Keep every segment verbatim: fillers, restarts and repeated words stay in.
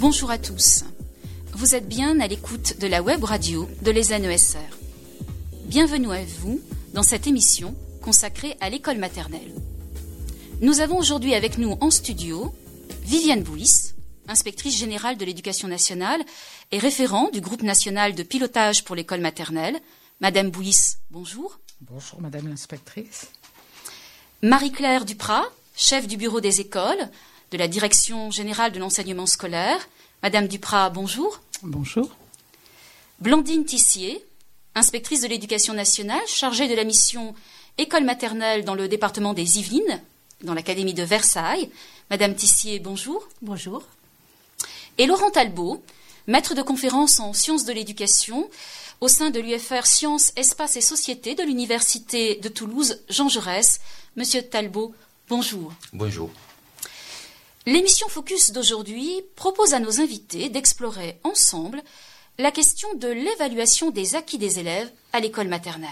Bonjour à tous. Vous êtes bien à l'écoute de la web radio de l'E S N E S R. Bienvenue à vous dans cette émission consacrée à l'école maternelle. Nous avons aujourd'hui avec nous en studio Viviane Bouis, inspectrice générale de l'Éducation nationale et référent du groupe national de pilotage pour l'école maternelle. Madame Bouis, bonjour. Bonjour Madame l'inspectrice. Marie-Claire Duprat, chef du bureau des écoles, de la Direction générale de l'enseignement scolaire. Madame Duprat, bonjour. Bonjour. Blandine Tissier, inspectrice de l'Éducation nationale, chargée de la mission école maternelle dans le département des Yvelines, dans l'Académie de Versailles. Madame Tissier, bonjour. Bonjour. Et Laurent Talbot, maître de conférence en sciences de l'éducation au sein de l'U F R Sciences, Espace et Société de l'Université de Toulouse, Jean Jaurès. Monsieur Talbot, bonjour. Bonjour. L'émission Focus d'aujourd'hui propose à nos invités d'explorer ensemble la question de l'évaluation des acquis des élèves à l'école maternelle.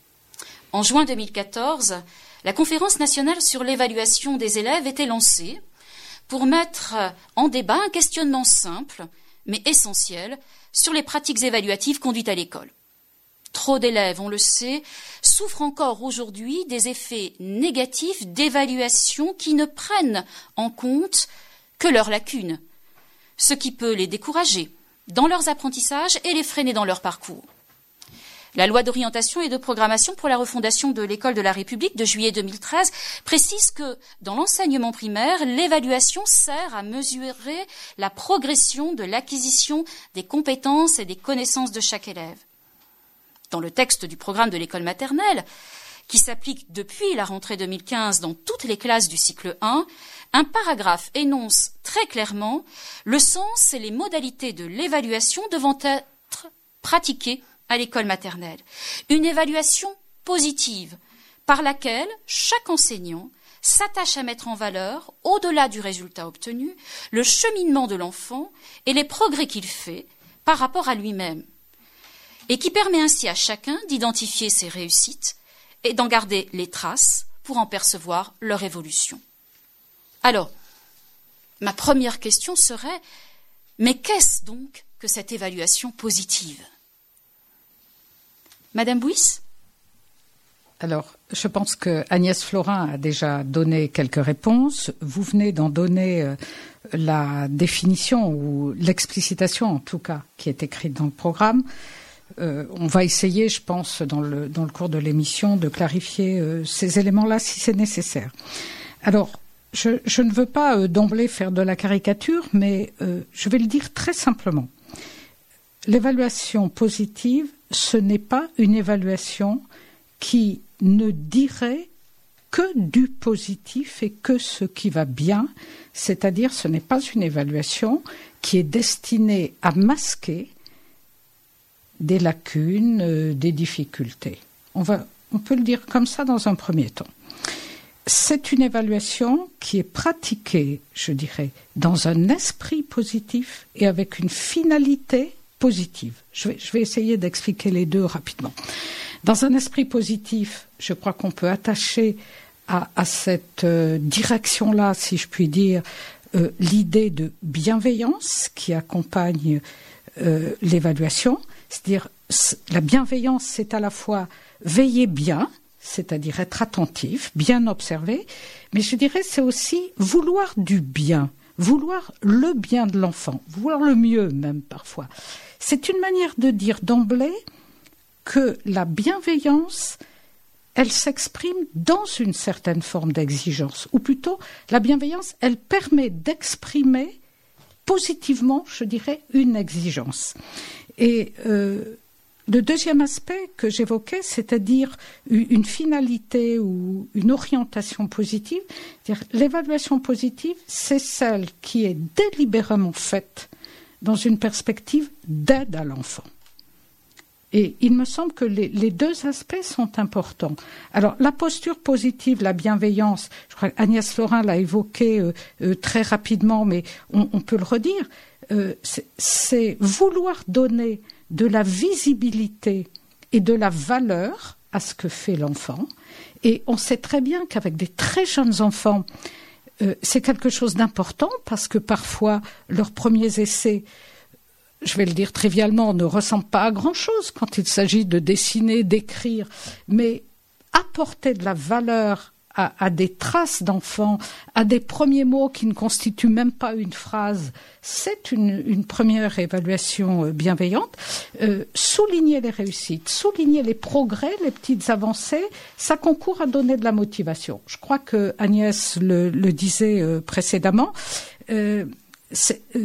En juin deux mille quatorze, la Conférence nationale sur l'évaluation des élèves était lancée pour mettre en débat un questionnement simple, mais essentiel, sur les pratiques évaluatives conduites à l'école. Trop d'élèves, on le sait, souffrent encore aujourd'hui des effets négatifs d'évaluation qui ne prennent en compte que leurs lacunes, ce qui peut les décourager dans leurs apprentissages et les freiner dans leur parcours. La loi d'orientation et de programmation pour la refondation de l'école de la République de juillet deux mille treize précise que, dans l'enseignement primaire, l'évaluation sert à mesurer la progression de l'acquisition des compétences et des connaissances de chaque élève. Dans le texte du programme de l'école maternelle, qui s'applique depuis la rentrée deux mille quinze dans toutes les classes du cycle un, un paragraphe énonce très clairement le sens et les modalités de l'évaluation devant être pratiquées à l'école maternelle. Une évaluation positive par laquelle chaque enseignant s'attache à mettre en valeur, au-delà du résultat obtenu, le cheminement de l'enfant et les progrès qu'il fait par rapport à lui-même, et qui permet ainsi à chacun d'identifier ses réussites et d'en garder les traces pour en percevoir leur évolution. Alors, ma première question serait, mais qu'est-ce donc que cette évaluation positive ? Madame Bouis ? Alors, je pense que Agnès Florin a déjà donné quelques réponses. Vous venez d'en donner euh, la définition ou l'explicitation, en tout cas, qui est écrite dans le programme. Euh, on va essayer, je pense, dans le, dans le cours de l'émission, de clarifier euh, ces éléments-là si c'est nécessaire. Alors, je, je ne veux pas euh, d'emblée faire de la caricature, mais euh, je vais le dire très simplement. L'évaluation positive, ce n'est pas une évaluation qui ne dirait que du positif et que ce qui va bien, c'est-à-dire ce n'est pas une évaluation qui est destinée à masquer des lacunes, euh, des difficultés. On va, on peut le dire comme ça dans un premier temps. C'est une évaluation qui est pratiquée, je dirais, dans un esprit positif et avec une finalité positive. Je vais, je vais essayer d'expliquer les deux rapidement. Dans un esprit positif, je crois qu'on peut attacher à, à cette euh, direction-là, si je puis dire, euh, l'idée de bienveillance qui accompagne euh, l'évaluation. C'est-à-dire, la bienveillance, c'est à la fois veiller bien, c'est-à-dire être attentif, bien observer, mais je dirais c'est aussi vouloir du bien, vouloir le bien de l'enfant, vouloir le mieux même parfois. C'est une manière de dire d'emblée que la bienveillance, elle s'exprime dans une certaine forme d'exigence, ou plutôt la bienveillance, elle permet d'exprimer positivement, je dirais, une exigence. Et euh, le deuxième aspect que j'évoquais, c'est-à-dire une finalité ou une orientation positive, c'est-à-dire l'évaluation positive, c'est celle qui est délibérément faite dans une perspective d'aide à l'enfant. Et il me semble que les, les deux aspects sont importants. Alors, la posture positive, la bienveillance, je crois qu'Agnès Florin l'a évoqué euh, euh, très rapidement, mais on, on peut le redire, euh, c'est, c'est vouloir donner de la visibilité et de la valeur à ce que fait l'enfant. Et on sait très bien qu'avec des très jeunes enfants, euh, c'est quelque chose d'important parce que parfois leurs premiers essais, je vais le dire trivialement, ne ressemblent pas à grand-chose quand il s'agit de dessiner, d'écrire, mais apporter de la valeur à, à des traces d'enfants, à des premiers mots qui ne constituent même pas une phrase, c'est une, une première évaluation euh, bienveillante. Euh, souligner les réussites, souligner les progrès, les petites avancées, ça concourt à donner de la motivation. Je crois que Agnès le, le disait euh, précédemment, euh, c'est, euh,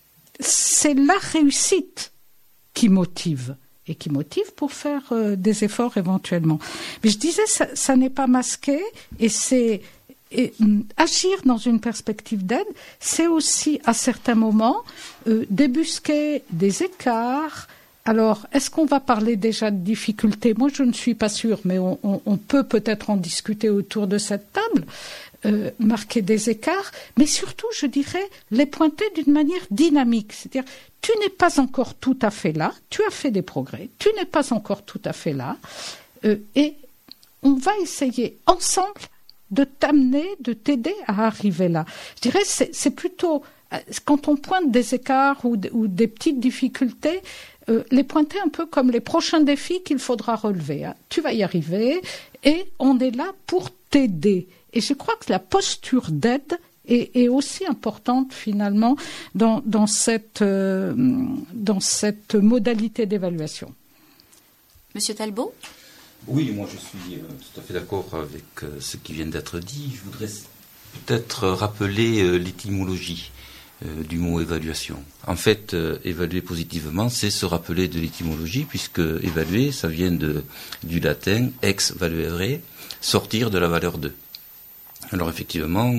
c'est la réussite qui motive. Et qui motive pour faire euh, des efforts éventuellement. Mais je disais, ça, ça n'est pas masqué, et c'est et, hum, agir dans une perspective d'aide, c'est aussi à certains moments euh, débusquer des écarts. Alors, est-ce qu'on va parler déjà de difficultés ? Moi, je ne suis pas sûre, mais on, on, on peut peut-être en discuter autour de cette table. Euh, marquer des écarts, mais surtout, je dirais, les pointer d'une manière dynamique. C'est-à-dire, tu n'es pas encore tout à fait là, tu as fait des progrès, tu n'es pas encore tout à fait là, euh, et on va essayer ensemble de t'amener, de t'aider à arriver là. Je dirais, c'est, c'est plutôt, quand on pointe des écarts ou, ou des petites difficultés, euh, les pointer un peu comme les prochains défis qu'il faudra relever. Hein. Tu vas y arriver, et on est là pour t'aider. Et je crois que la posture d'aide est, est aussi importante finalement dans, dans, cette, euh, dans cette modalité d'évaluation. Monsieur Talbot ? Oui, moi je suis euh, tout à fait d'accord avec euh, ce qui vient d'être dit. Je voudrais peut-être rappeler euh, l'étymologie euh, du mot évaluation. En fait, euh, évaluer positivement, c'est se rappeler de l'étymologie, puisque évaluer, ça vient de, du latin ex valuere, sortir de la valeur de. Alors effectivement,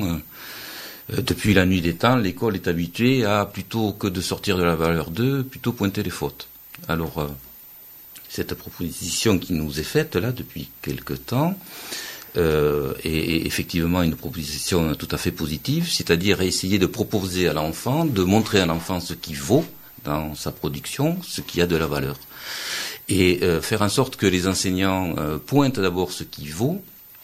euh, depuis la nuit des temps, l'école est habituée à, plutôt que de sortir de la valeur deux, plutôt pointer les fautes. Alors, euh, cette proposition qui nous est faite là depuis quelque temps euh, est, est effectivement une proposition tout à fait positive, c'est-à-dire essayer de proposer à l'enfant, de montrer à l'enfant ce qui vaut dans sa production, ce qui a de la valeur. Et euh, faire en sorte que les enseignants euh, pointent d'abord ce qui vaut,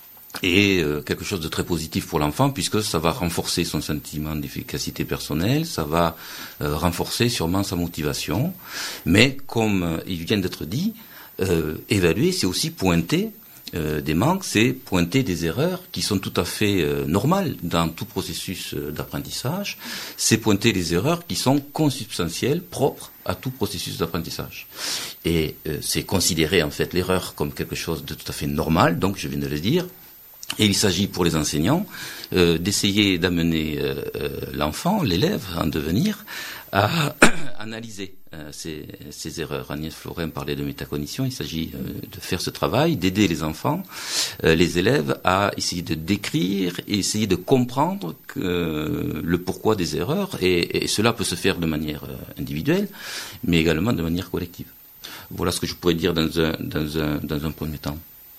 et euh, quelque chose de très positif pour l'enfant, puisque ça va renforcer son sentiment d'efficacité personnelle, ça va euh, renforcer sûrement sa motivation. Mais comme euh, il vient d'être dit, euh, évaluer, c'est aussi pointer euh, des manques, c'est pointer des erreurs qui sont tout à fait euh, normales dans tout processus euh, d'apprentissage. C'est pointer les erreurs qui sont consubstantielles, propres à tout processus d'apprentissage. Et euh, c'est considérer en fait l'erreur comme quelque chose de tout à fait normal, donc je viens de le dire. Et il s'agit pour les enseignants euh, d'essayer d'amener euh, euh, l'enfant, l'élève en devenir, à analyser euh, ces, ces erreurs. Agnès Florin parlait de métacognition. Il s'agit euh, de faire ce travail, d'aider les enfants, euh, les élèves à essayer de décrire et essayer de comprendre que, euh, le pourquoi des erreurs. Et, et cela peut se faire de manière euh, individuelle, mais également de manière collective. Voilà ce que je pourrais dire dans un, dans un, dans un premier temps.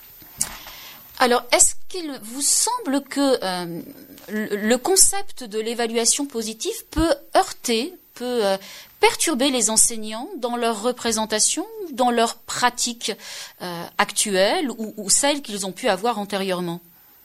Alors, est-ce qu'il vous semble que euh, le concept de l'évaluation positive peut heurter, peut euh, perturber les enseignants dans leur représentation, dans leur pratique euh, actuelle ou, ou celle qu'ils ont pu avoir antérieurement ?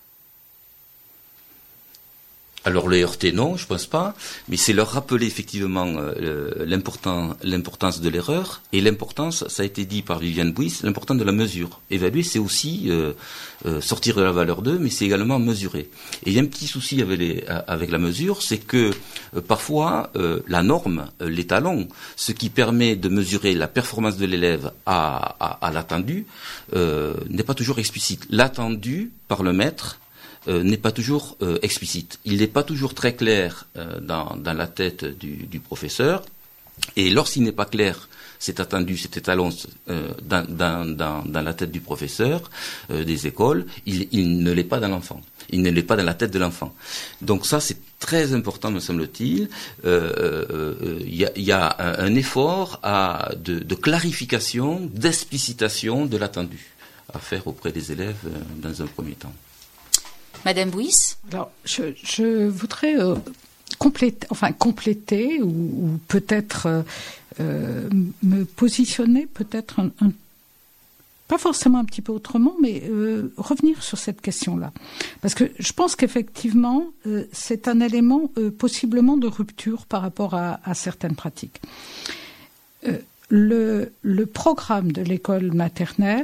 Alors les heurter, non, je pense pas, mais c'est leur rappeler effectivement euh, l'important, l'importance de l'erreur et l'importance, ça a été dit par Viviane Bouis, l'importance de la mesure. Évaluer, c'est aussi euh, euh, sortir de la valeur deux, mais c'est également mesurer. Et il y a un petit souci avec, les, avec la mesure, c'est que euh, parfois euh, la norme, euh, l'étalon, ce qui permet de mesurer la performance de l'élève à, à, à l'attendu, euh, n'est pas toujours explicite. L'attendu par le maître Euh, n'est pas toujours euh, explicite. Il n'est pas toujours très clair euh, dans, dans la tête du, du professeur. Et lorsqu'il n'est pas clair, c'est attendu, cet étalon euh, dans, dans, dans, dans la tête du professeur euh, des écoles, il, il ne l'est pas dans l'enfant. Il ne l'est pas dans la tête de l'enfant. Donc ça, c'est très important, me semble-t-il. Il euh, euh, y, a, y a un, un effort à, de, de clarification, d'explicitation de l'attendu à faire auprès des élèves euh, dans un premier temps. Madame Bouis ? Alors, je, je voudrais euh, compléter, enfin compléter ou, ou peut-être euh, me positionner peut-être un, un pas forcément un petit peu autrement, mais euh, revenir sur cette question-là. Parce que je pense qu'effectivement, euh, c'est un élément euh, possiblement de rupture par rapport à, à certaines pratiques. Euh, le, le programme de l'école maternelle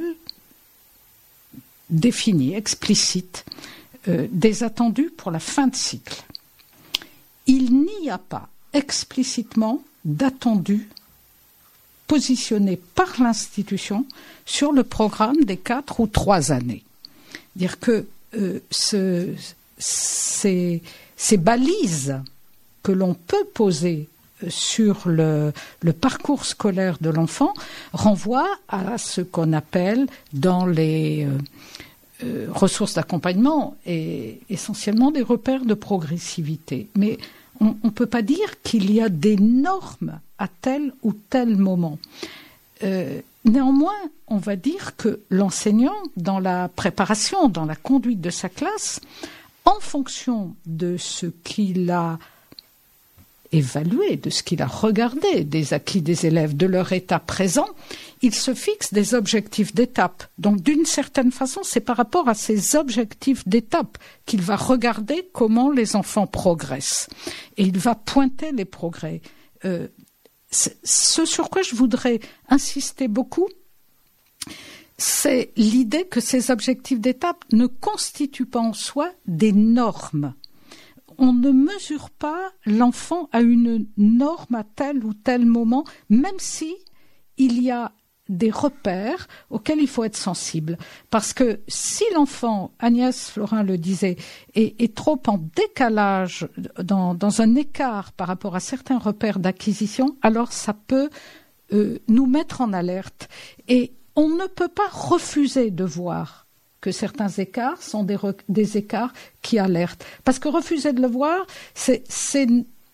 définit, explicite, euh, des attendus pour la fin de cycle. Il n'y a pas explicitement d'attendus positionnés par l'institution sur le programme des quatre ou trois années. Dire que euh, ce, ces, ces balises que l'on peut poser sur le, le parcours scolaire de l'enfant renvoient à ce qu'on appelle dans les euh, euh, ressources d'accompagnement et essentiellement des repères de progressivité. Mais on ne peut pas dire qu'il y a des normes à tel ou tel moment. Euh, néanmoins, on va dire que l'enseignant, dans la préparation, dans la conduite de sa classe, en fonction de ce qu'il a évalué, de ce qu'il a regardé, des acquis des élèves, de leur état présent, il se fixe des objectifs d'étape. Donc, d'une certaine façon, c'est par rapport à ces objectifs d'étape qu'il va regarder comment les enfants progressent. Et il va pointer les progrès. Euh, ce sur quoi je voudrais insister beaucoup, c'est l'idée que ces objectifs d'étape ne constituent pas en soi des normes. On ne mesure pas l'enfant à une norme à tel ou tel moment, même si il y a des repères auxquels il faut être sensible. Parce que si l'enfant, Agnès Florin le disait, est, est trop en décalage, dans, dans un écart par rapport à certains repères d'acquisition, alors ça peut euh, nous mettre en alerte. Et on ne peut pas refuser de voir que certains écarts sont des, re- des écarts qui alertent. Parce que refuser de le voir, c'est, c'est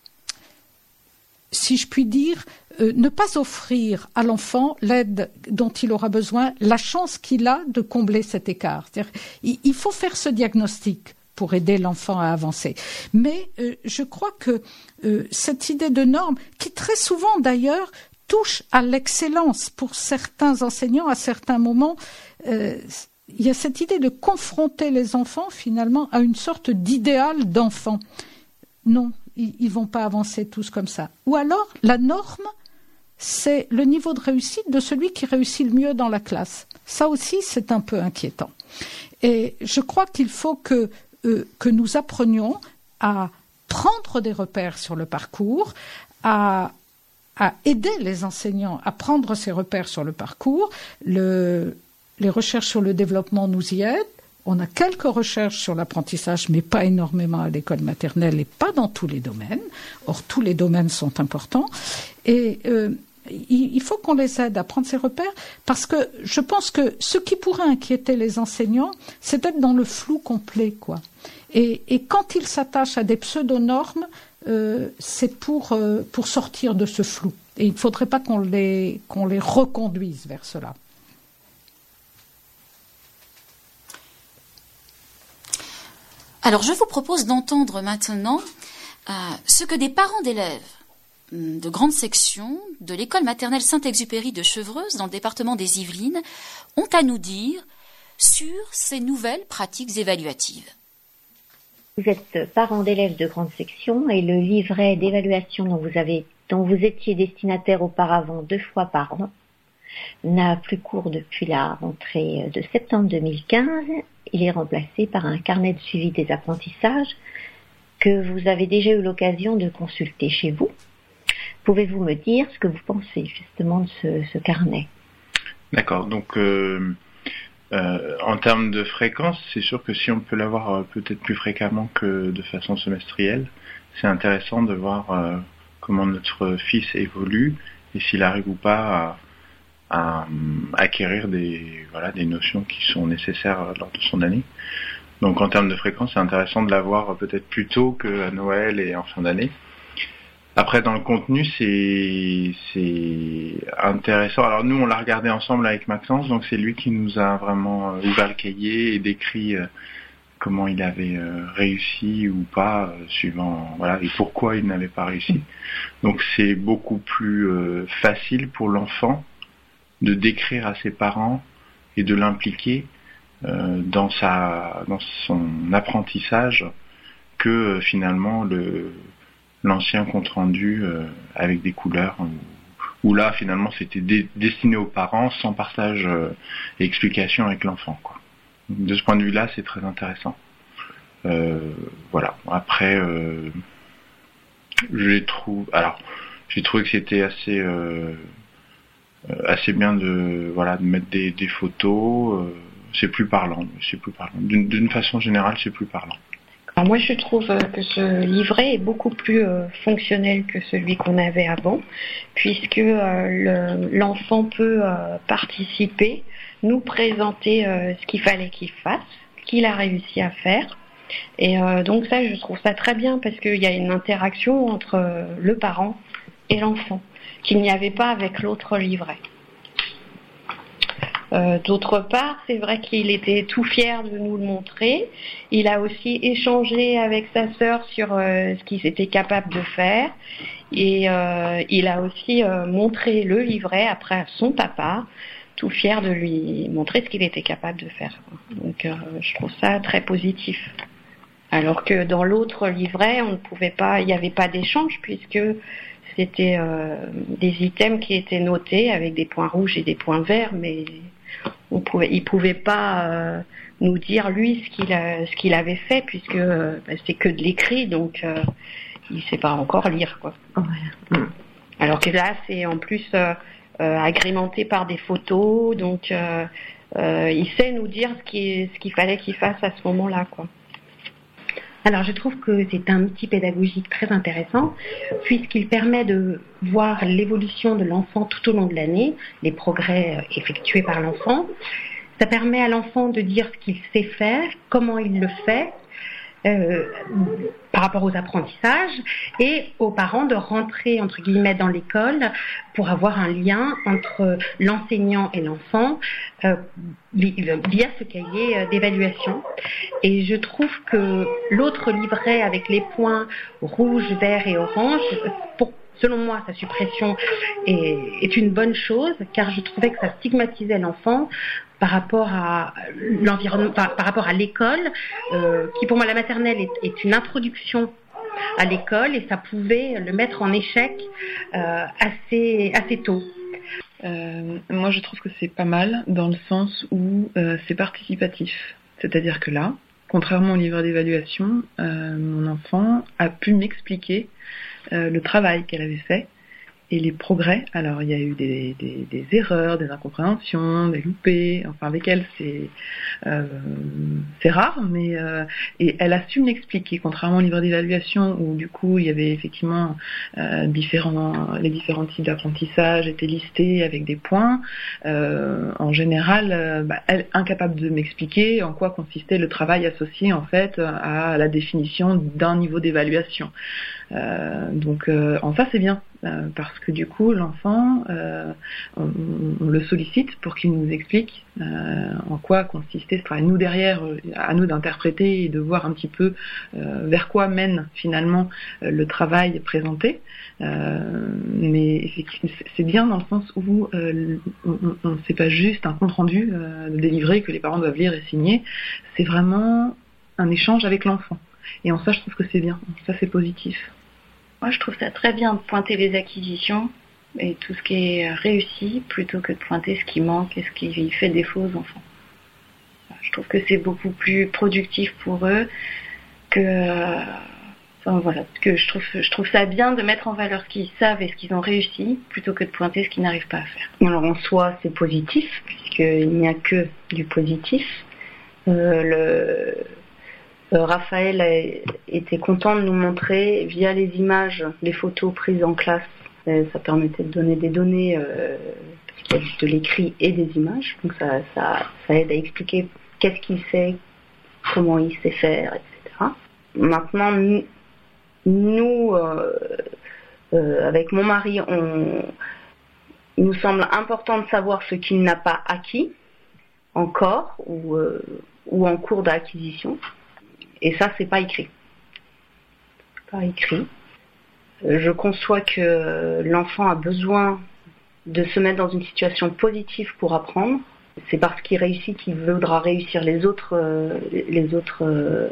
si je puis dire, euh, ne pas offrir à l'enfant l'aide dont il aura besoin, la chance qu'il a de combler cet écart. C'est-à-dire, il, il faut faire ce diagnostic pour aider l'enfant à avancer. Mais euh, je crois que euh, cette idée de norme, qui très souvent d'ailleurs touche à l'excellence pour certains enseignants à certains moments, euh, il y a cette idée de confronter les enfants finalement à une sorte d'idéal d'enfant. Non, ils ne vont pas avancer tous comme ça. Ou alors, la norme, c'est le niveau de réussite de celui qui réussit le mieux dans la classe. Ça aussi, c'est un peu inquiétant. Et je crois qu'il faut que, euh, que nous apprenions à prendre des repères sur le parcours, à, à aider les enseignants à prendre ces repères sur le parcours. Le... Les recherches sur le développement nous y aident. On a quelques recherches sur l'apprentissage, mais pas énormément à l'école maternelle et pas dans tous les domaines. Or, tous les domaines sont importants. Et euh, il, il faut qu'on les aide à prendre ces repères parce que je pense que ce qui pourrait inquiéter les enseignants, c'est d'être dans le flou complet, quoi. Et, et quand ils s'attachent à des pseudo-normes, euh, c'est pour, euh, pour sortir de ce flou. Et il ne faudrait pas qu'on les, qu'on les reconduise vers cela. Alors, je vous propose d'entendre maintenant euh, ce que des parents d'élèves de grande section de l'école maternelle Saint-Exupéry de Chevreuse, dans le département des Yvelines, ont à nous dire sur ces nouvelles pratiques évaluatives. Vous êtes parent d'élèves de grande section et le livret d'évaluation dont vous avez, dont vous étiez destinataire auparavant deux fois par an n'a plus cours depuis la rentrée de septembre deux mille quinze. Il est remplacé par un carnet de suivi des apprentissages que vous avez déjà eu l'occasion de consulter chez vous. Pouvez-vous me dire ce que vous pensez justement de ce, ce carnet ? D'accord, donc euh, euh, en termes de fréquence, c'est sûr que si on peut l'avoir euh, peut-être plus fréquemment que de façon semestrielle, c'est intéressant de voir euh, comment notre fils évolue et s'il arrive ou pas à, à acquérir des, voilà, des notions qui sont nécessaires lors de son année. Donc en termes de fréquence, c'est intéressant de l'avoir peut-être plus tôt qu'à Noël et en fin d'année. Après, dans le contenu, c'est c'est intéressant. Alors nous, on l'a regardé ensemble avec Maxence, donc c'est lui qui nous a vraiment ouvert le cahier et décrit euh, comment il avait euh, réussi ou pas, euh, suivant voilà et pourquoi il n'avait pas réussi. Donc c'est beaucoup plus euh, facile pour l'enfant de décrire à ses parents et de l'impliquer euh, dans sa dans son apprentissage que euh, finalement le l'ancien compte rendu euh, avec des couleurs où, où là finalement c'était dé, destiné aux parents sans partage euh, et explication avec l'enfant, quoi. De ce point de vue-là, c'est très intéressant. Euh, voilà. Après, euh, j'ai trouvé, alors j'ai trouvé que c'était assez euh, assez bien de voilà de mettre des, des photos. Euh, c'est plus parlant, c'est plus parlant. D'une, d'une façon générale, c'est plus parlant. Alors moi, je trouve que ce livret est beaucoup plus euh, fonctionnel que celui qu'on avait avant, puisque euh, le, l'enfant peut euh, participer, nous présenter euh, ce qu'il fallait qu'il fasse, ce qu'il a réussi à faire. Et euh, donc ça, je trouve ça très bien, parce qu'il y a une interaction entre euh, le parent et l'enfant, qu'il n'y avait pas avec l'autre livret. Euh, d'autre part, c'est vrai qu'il était tout fier de nous le montrer. Il a aussi échangé avec sa sœur sur euh, ce qu'il était capable de faire. Et euh, il a aussi euh, montré le livret après à son papa, tout fier de lui montrer ce qu'il était capable de faire. Donc euh, je trouve ça très positif. Alors que dans l'autre livret, on ne pouvait pas, il n'y avait pas d'échange, puisque c'était euh, des items qui étaient notés avec des points rouges et des points verts, mais on pouvait, il pouvait pas euh, nous dire lui ce qu'il a, ce qu'il avait fait, puisque euh, bah, c'est que de l'écrit, donc euh, il sait pas encore lire, quoi. Ouais. Alors que là, c'est en plus euh, euh, agrémenté par des photos, donc euh, euh, il sait nous dire ce qu'il, ce qu'il fallait qu'il fasse à ce moment-là, quoi. Alors, je trouve que c'est un outil pédagogique très intéressant, puisqu'il permet de voir l'évolution de l'enfant tout au long de l'année, les progrès effectués par l'enfant. Ça permet à l'enfant de dire ce qu'il sait faire, comment il le fait, euh, par rapport aux apprentissages, et aux parents de rentrer, entre guillemets, dans l'école pour avoir un lien entre l'enseignant et l'enfant euh, via ce cahier d'évaluation. Et je trouve que l'autre livret avec les points rouge, vert et orange, pour selon moi, sa suppression est, est une bonne chose, car je trouvais que ça stigmatisait l'enfant par rapport à l'environnement, par, par rapport à l'école, euh, qui pour moi la maternelle est, est une introduction à l'école, et ça pouvait le mettre en échec euh, assez assez tôt. Euh, moi, je trouve que c'est pas mal dans le sens où euh, c'est participatif, c'est-à-dire que là, contrairement au livre d'évaluation, euh, mon enfant a pu m'expliquer euh, le travail qu'elle avait fait et les progrès. Alors, il y a eu des, des, des erreurs, des incompréhensions, des loupés, enfin avec elle c'est euh, c'est rare, mais euh, et elle a su me l'expliquer, contrairement au livre d'évaluation où du coup il y avait effectivement euh, différents les différents types d'apprentissage étaient listés avec des points. Euh, en général, euh, bah, elle est incapable de m'expliquer en quoi consistait le travail associé en fait à la définition d'un niveau d'évaluation. Euh, donc euh, en ça c'est bien euh, parce que du coup l'enfant euh, on, on le sollicite pour qu'il nous explique euh, en quoi consistait ce travail. Nous derrière, à nous d'interpréter et de voir un petit peu euh, vers quoi mène finalement euh, le travail présenté. Euh, mais c'est bien dans le sens où euh, on, on, c'est pas juste un compte rendu euh, délivré que les parents doivent lire et signer. C'est vraiment un échange avec l'enfant. Et en ça, je trouve que c'est bien. Ça, c'est positif. Moi, je trouve ça très bien de pointer les acquisitions et tout ce qui est réussi plutôt que de pointer ce qui manque et ce qui fait défaut aux enfants. Je trouve que c'est beaucoup plus productif pour eux que... Enfin, voilà, que je trouve, je trouve ça bien de mettre en valeur ce qu'ils savent et ce qu'ils ont réussi plutôt que de pointer ce qu'ils n'arrivent pas à faire. Alors, en soi, c'est positif puisqu'il n'y a que du positif. Euh, le... Euh, Raphaël a été content de nous montrer via les images, les photos prises en classe. Euh, ça permettait de donner des données, euh, parce qu'il y a de l'écrit et des images. Donc ça, ça, ça aide à expliquer qu'est-ce qu'il sait, comment il sait faire, et cetera. Maintenant, nous, nous euh, euh, avec mon mari, on, il nous semble important de savoir ce qu'il n'a pas acquis encore ou, euh, ou en cours d'acquisition. Et ça, c'est pas écrit. C'est pas écrit. Je conçois que l'enfant a besoin de se mettre dans une situation positive pour apprendre, c'est parce qu'il réussit qu'il voudra réussir les autres, euh, les autres, euh,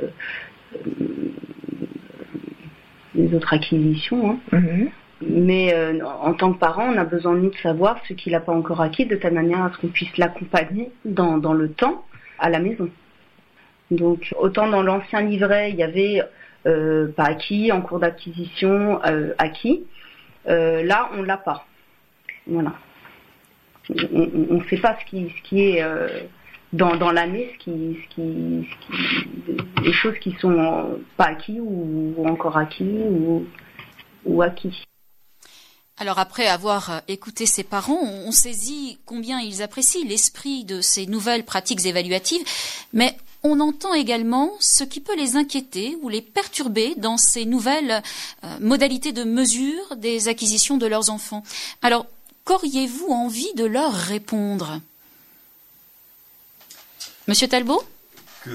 les autres acquisitions. Hein. Mm-hmm. Mais euh, en tant que parent, on a besoin de nous de savoir ce qu'il n'a pas encore acquis, de telle manière à ce qu'on puisse l'accompagner dans, dans le temps à la maison. Donc, autant dans l'ancien livret, il y avait euh, pas acquis, en cours d'acquisition, euh, acquis. Euh, là, on l'a pas. Voilà. On ne sait pas ce qui, ce qui est euh, dans, dans l'année, ce qui, ce qui, ce qui, les choses qui sont pas acquis ou, ou encore acquis ou, ou acquis. Alors après avoir écouté ses parents, on saisit combien ils apprécient l'esprit de ces nouvelles pratiques évaluatives, mais on entend également ce qui peut les inquiéter ou les perturber dans ces nouvelles euh, modalités de mesure des acquisitions de leurs enfants. Alors, qu'auriez-vous envie de leur répondre ? Monsieur Talbot ? Que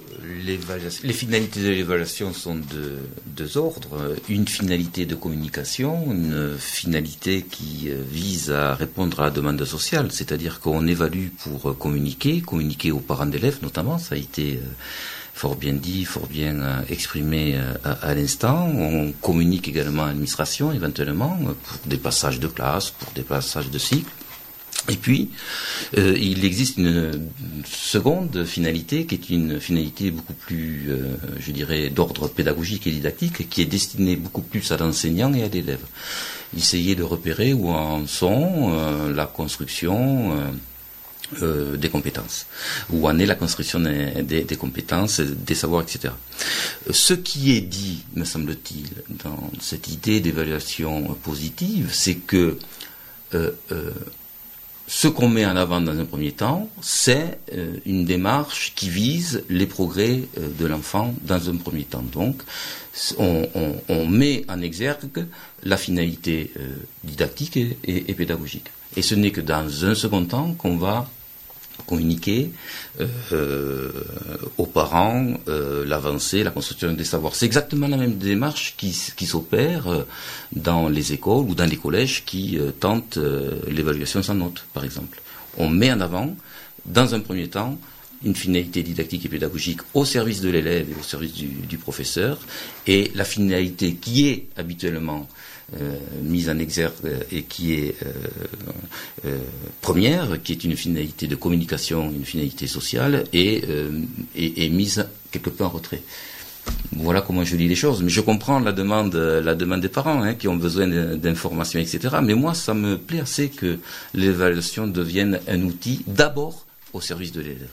les finalités de l'évaluation sont de deux ordres. Une finalité de communication, une finalité qui vise à répondre à la demande sociale, c'est-à-dire qu'on évalue pour communiquer, communiquer aux parents d'élèves notamment, ça a été fort bien dit, fort bien exprimé à, à l'instant. On communique également à l'administration éventuellement pour des passages de classe, pour des passages de cycle. Et puis, euh, il existe une seconde finalité qui est une finalité beaucoup plus, euh, je dirais, d'ordre pédagogique et didactique, qui est destinée beaucoup plus à l'enseignant et à l'élève. Essayer de repérer où en sont euh, la construction euh, euh, des compétences, où en est la construction des, des, des compétences, des savoirs, et cetera. Ce qui est dit, me semble-t-il, dans cette idée d'évaluation positive, c'est que euh, euh, ce qu'on met en avant dans un premier temps, c'est euh, une démarche qui vise les progrès euh, de l'enfant dans un premier temps. Donc, on, on, on met en exergue la finalité euh, didactique et, et, et pédagogique. Et ce n'est que dans un second temps qu'on va communiquer euh, euh, aux parents euh, l'avancée, la construction des savoirs. C'est exactement la même démarche qui, qui s'opère euh, dans les écoles ou dans les collèges qui euh, tentent euh, l'évaluation sans note, par exemple. On met en avant, dans un premier temps, une finalité didactique et pédagogique au service de l'élève et au service du, du professeur, et la finalité qui est habituellement Euh, mise en exergue et qui est euh, euh, première, qui est une finalité de communication, une finalité sociale, et, euh, et, et mise quelque peu en retrait. Voilà comment je lis les choses. Mais je comprends la demande, la demande des parents hein, qui ont besoin d'informations, et cetera. Mais moi, ça me plaît assez que l'évaluation devienne un outil d'abord au service de l'élève.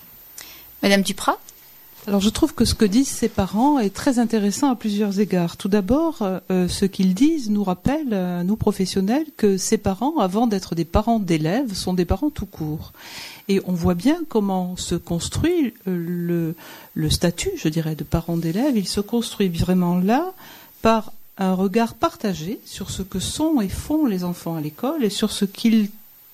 Madame Duprat ? Alors je trouve que ce que disent ces parents est très intéressant à plusieurs égards. Tout d'abord, euh, ce qu'ils disent nous rappelle, euh, nous professionnels, que ces parents, avant d'être des parents d'élèves, sont des parents tout court. Et on voit bien comment se construit le, le statut, je dirais, de parents d'élèves. Il se construit vraiment là par un regard partagé sur ce que sont et font les enfants à l'école et sur ce qu'ils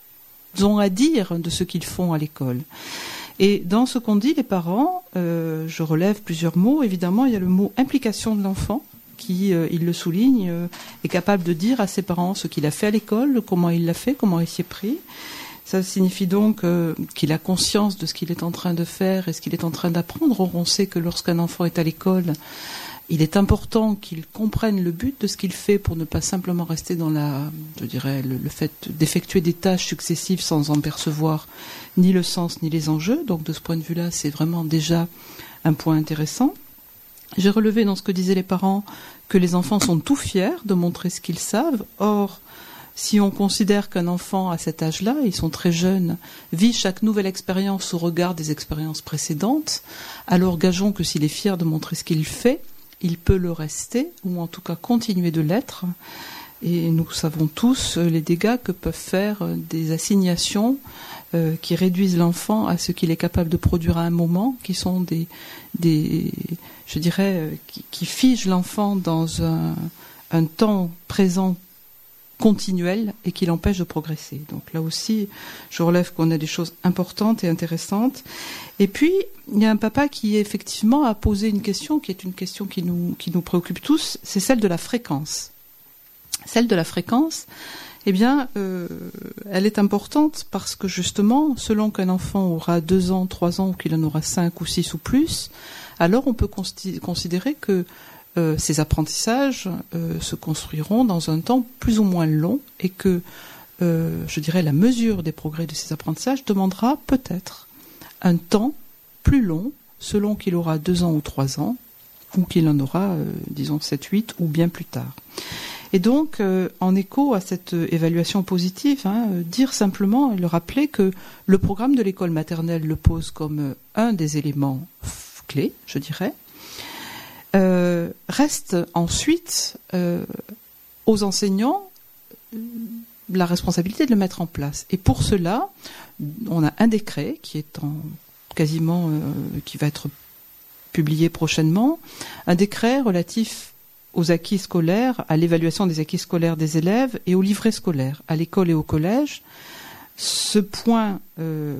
ont à dire de ce qu'ils font à l'école. Et dans ce qu'ont dit les parents, euh, je relève plusieurs mots. Évidemment, il y a le mot implication de l'enfant, qui, euh, il le souligne, euh, est capable de dire à ses parents ce qu'il a fait à l'école, comment il l'a fait, comment il s'y est pris. Ça signifie donc euh, qu'il a conscience de ce qu'il est en train de faire et ce qu'il est en train d'apprendre. Or, on sait que lorsqu'un enfant est à l'école, il est important qu'il comprenne le but de ce qu'il fait pour ne pas simplement rester dans la, je dirais, le, le fait d'effectuer des tâches successives sans en percevoir ni le sens ni les enjeux. Donc de ce point de vue-là, c'est vraiment déjà un point intéressant. J'ai relevé dans ce que disaient les parents que les enfants sont tout fiers de montrer ce qu'ils savent. Or, si on considère qu'un enfant à cet âge-là, ils sont très jeunes, vit chaque nouvelle expérience au regard des expériences précédentes, alors gageons que s'il est fier de montrer ce qu'il fait, il peut le rester, ou en tout cas continuer de l'être. Et nous savons tous les dégâts que peuvent faire des assignations euh, qui réduisent l'enfant à ce qu'il est capable de produire à un moment, qui sont des, des je dirais, qui, qui figent l'enfant dans un, un temps présent continuel et qui l'empêche de progresser. Donc là aussi, je relève qu'on a des choses importantes et intéressantes. Et puis, il y a un papa qui effectivement a posé une question qui est une question qui nous, qui nous préoccupe tous, c'est celle de la fréquence. Celle de la fréquence. eh bien, euh, elle est importante parce que justement, selon qu'un enfant aura deux ans, trois ans, ou qu'il en aura cinq ou six ou plus, alors on peut considérer que euh, ces apprentissages euh, se construiront dans un temps plus ou moins long et que, euh, je dirais, la mesure des progrès de ces apprentissages demandera peut-être un temps plus long selon qu'il aura deux ans ou trois ans, ou qu'il en aura, euh, disons, sept, huit, ou bien plus tard. Et donc, euh, en écho à cette euh, évaluation positive, hein, euh, dire simplement, le rappeler que le programme de l'école maternelle le pose comme euh, un des éléments f- clés, je dirais, euh, reste ensuite euh, aux enseignants euh, la responsabilité de le mettre en place. Et pour cela, on a un décret qui est en quasiment, euh, qui va être publié prochainement, un décret relatif aux acquis scolaires, à l'évaluation des acquis scolaires des élèves et au livret scolaire, à l'école et au collège. Ce point euh,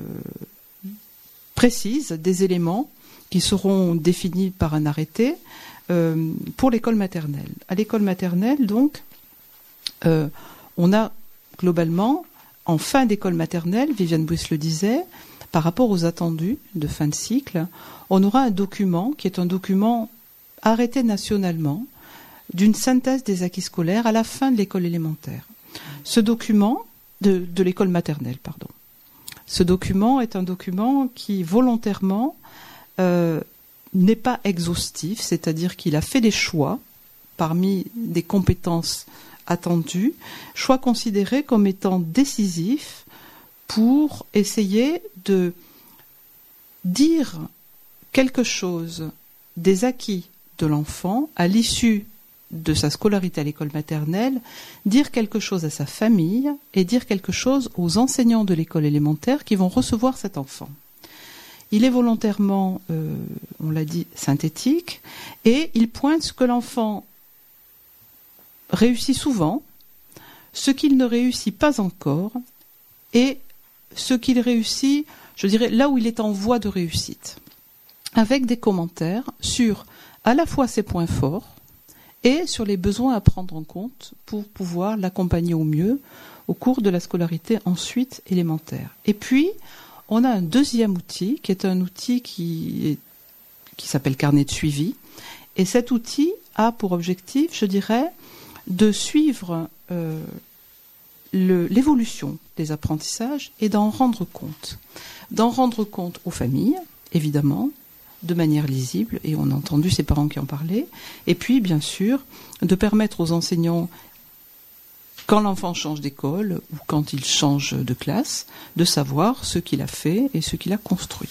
précise des éléments qui seront définis par un arrêté euh, pour l'école maternelle. À l'école maternelle, donc, euh, on a globalement, en fin d'école maternelle, Viviane Buis le disait, par rapport aux attendus de fin de cycle, on aura un document qui est un document arrêté nationalement d'une synthèse des acquis scolaires à la fin de l'école élémentaire. Ce document, de, de l'école maternelle, pardon. Ce document est un document qui, volontairement, euh, n'est pas exhaustif, c'est-à-dire qu'il a fait des choix parmi des compétences attendues, choix considérés comme étant décisifs pour essayer de dire quelque chose des acquis de l'enfant à l'issue de sa scolarité à l'école maternelle, dire quelque chose à sa famille et dire quelque chose aux enseignants de l'école élémentaire qui vont recevoir cet enfant. Il est volontairement, euh, on l'a dit, synthétique, et il pointe ce que l'enfant réussit souvent, ce qu'il ne réussit pas encore, et ce qu'il réussit, je dirais, là où il est en voie de réussite, avec des commentaires sur à la fois ses points forts et sur les besoins à prendre en compte pour pouvoir l'accompagner au mieux au cours de la scolarité ensuite élémentaire. Et puis, on a un deuxième outil, qui est un outil qui, est, qui s'appelle carnet de suivi, et cet outil a pour objectif, je dirais, de suivre euh, le, l'évolution des apprentissages et d'en rendre compte. D'en rendre compte aux familles, évidemment, de manière lisible, et on a entendu ces parents qui en parlaient, et puis, bien sûr, de permettre aux enseignants, quand l'enfant change d'école ou quand il change de classe, de savoir ce qu'il a fait et ce qu'il a construit.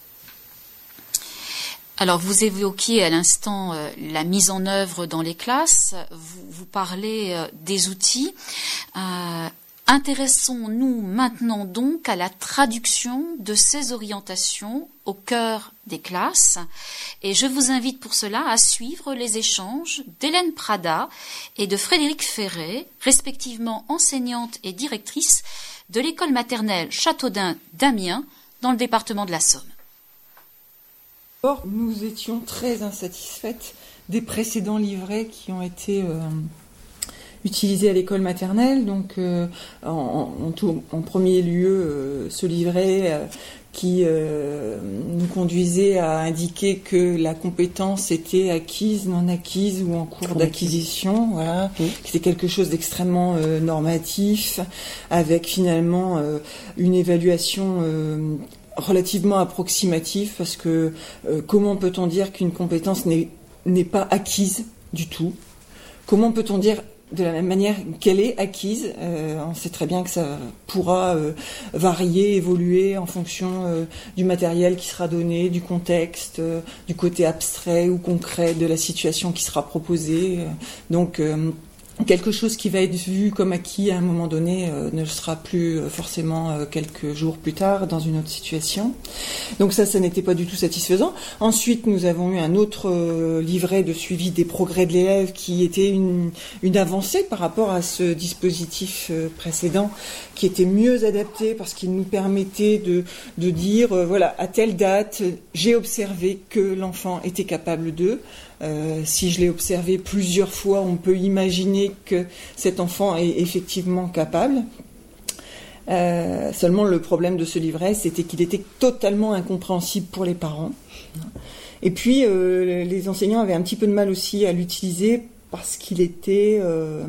Alors, vous évoquiez à l'instant euh, la mise en œuvre dans les classes, vous, vous parlez euh, des outils. Euh, Intéressons-nous maintenant donc à la traduction de ces orientations au cœur des classes. Et je vous invite pour cela à suivre les échanges d'Hélène Prada et de Frédéric Ferret, respectivement enseignante et directrice de l'école maternelle Châteaudun d'Amiens, dans le département de la Somme. Or, nous étions très insatisfaites des précédents livrets qui ont été euh, utilisés à l'école maternelle. Donc, euh, en, en, tout, en premier lieu, euh, ce livret euh, qui euh, nous conduisait à indiquer que la compétence était acquise, non acquise ou en cours d'acquisition, voilà, oui. C'était quelque chose d'extrêmement euh, normatif, avec finalement euh, une évaluation euh, relativement approximative, parce que euh, comment peut-on dire qu'une compétence n'est, n'est pas acquise du tout ? Comment peut-on dire de la même manière qu'elle est acquise? euh, On sait très bien que ça pourra euh, varier, évoluer en fonction euh, du matériel qui sera donné, du contexte, euh, du côté abstrait ou concret de la situation qui sera proposée. Donc, euh, quelque chose qui va être vu comme acquis à un moment donné euh, ne le sera plus euh, forcément euh, quelques jours plus tard dans une autre situation. Donc ça, ça n'était pas du tout satisfaisant. Ensuite, nous avons eu un autre euh, livret de suivi des progrès de l'élève qui était une, une avancée par rapport à ce dispositif euh, précédent, qui était mieux adapté parce qu'il nous permettait de, de dire, euh, voilà, à telle date, j'ai observé que l'enfant était capable de... Euh, si je l'ai observé plusieurs fois, on peut imaginer que cet enfant est effectivement capable. Euh, seulement, le problème de ce livret, c'était qu'il était totalement incompréhensible pour les parents. Et puis, euh, les enseignants avaient un petit peu de mal aussi à l'utiliser parce qu'il était... Euh,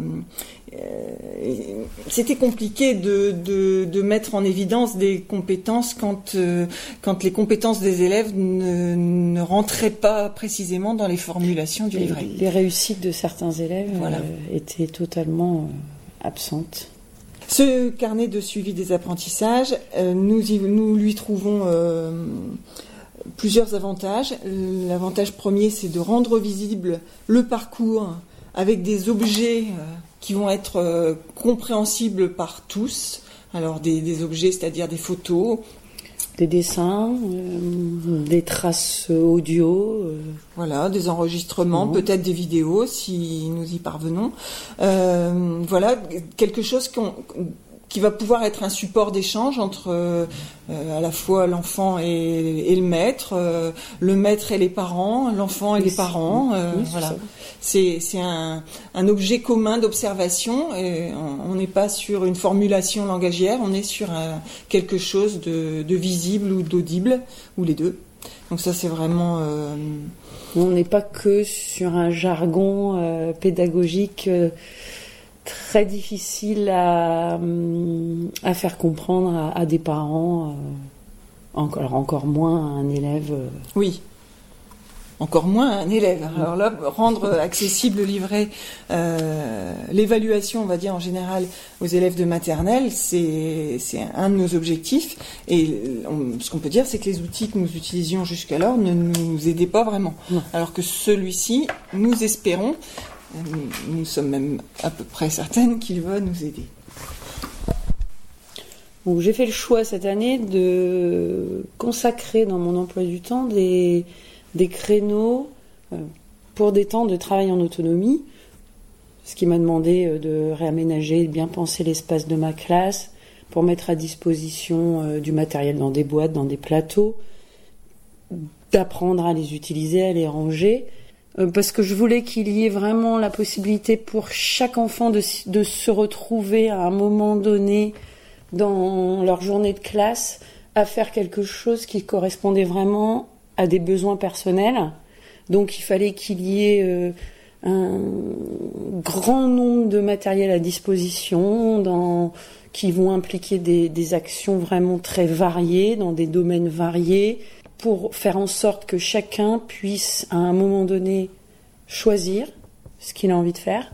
euh, c'était compliqué de, de, de mettre en évidence des compétences quand, euh, quand les compétences des élèves ne, ne rentraient pas précisément dans les formulations du livret. Les réussites de certains élèves voilà. euh, étaient totalement euh, absentes. Ce carnet de suivi des apprentissages, euh, nous, y, nous lui trouvons euh, plusieurs avantages. L'avantage premier, c'est de rendre visible le parcours avec des objets euh, qui vont être euh, compréhensibles par tous. Alors des, des objets, c'est-à-dire des photos, des dessins, euh, des traces audio, euh... voilà, des enregistrements, mmh. peut-être des vidéos si nous y parvenons. Euh, voilà, quelque chose qu'on, qui va pouvoir être un support d'échange entre euh, à la fois l'enfant et, et le maître, euh, le maître et les parents, l'enfant et oui, les parents. Euh, oui, voilà, c'est, c'est un, un objet commun d'observation. Et on n'est pas sur une formulation langagière, on est sur un, quelque chose de, de visible ou d'audible, ou les deux. Donc ça, c'est vraiment... Euh... On n'est pas que sur un jargon euh, pédagogique euh, très difficile à, à faire comprendre à, à des parents, euh, encore, encore moins à un élève. Euh... Oui, encore moins à un élève. Alors là, rendre accessible le livret, euh, l'évaluation, on va dire en général, aux élèves de maternelle, c'est, c'est un de nos objectifs. Et on, ce qu'on peut dire, c'est que les outils que nous utilisions jusqu'alors ne nous aidaient pas vraiment. Non. Alors que celui-ci, nous espérons, nous, nous sommes même à peu près certaines qu'il va nous aider. Donc, j'ai fait le choix cette année de consacrer dans mon emploi du temps des... des créneaux pour des temps de travail en autonomie, ce qui m'a demandé de réaménager, de bien penser l'espace de ma classe, pour mettre à disposition du matériel dans des boîtes, dans des plateaux, d'apprendre à les utiliser, à les ranger, parce que je voulais qu'il y ait vraiment la possibilité pour chaque enfant de, de se retrouver à un moment donné dans leur journée de classe à faire quelque chose qui correspondait vraiment à des besoins personnels. Donc il fallait qu'il y ait euh, un grand nombre de matériel à disposition dans, qui vont impliquer des, des actions vraiment très variées, dans des domaines variés, pour faire en sorte que chacun puisse à un moment donné choisir ce qu'il a envie de faire,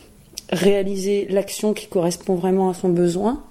réaliser l'action qui correspond vraiment à son besoin,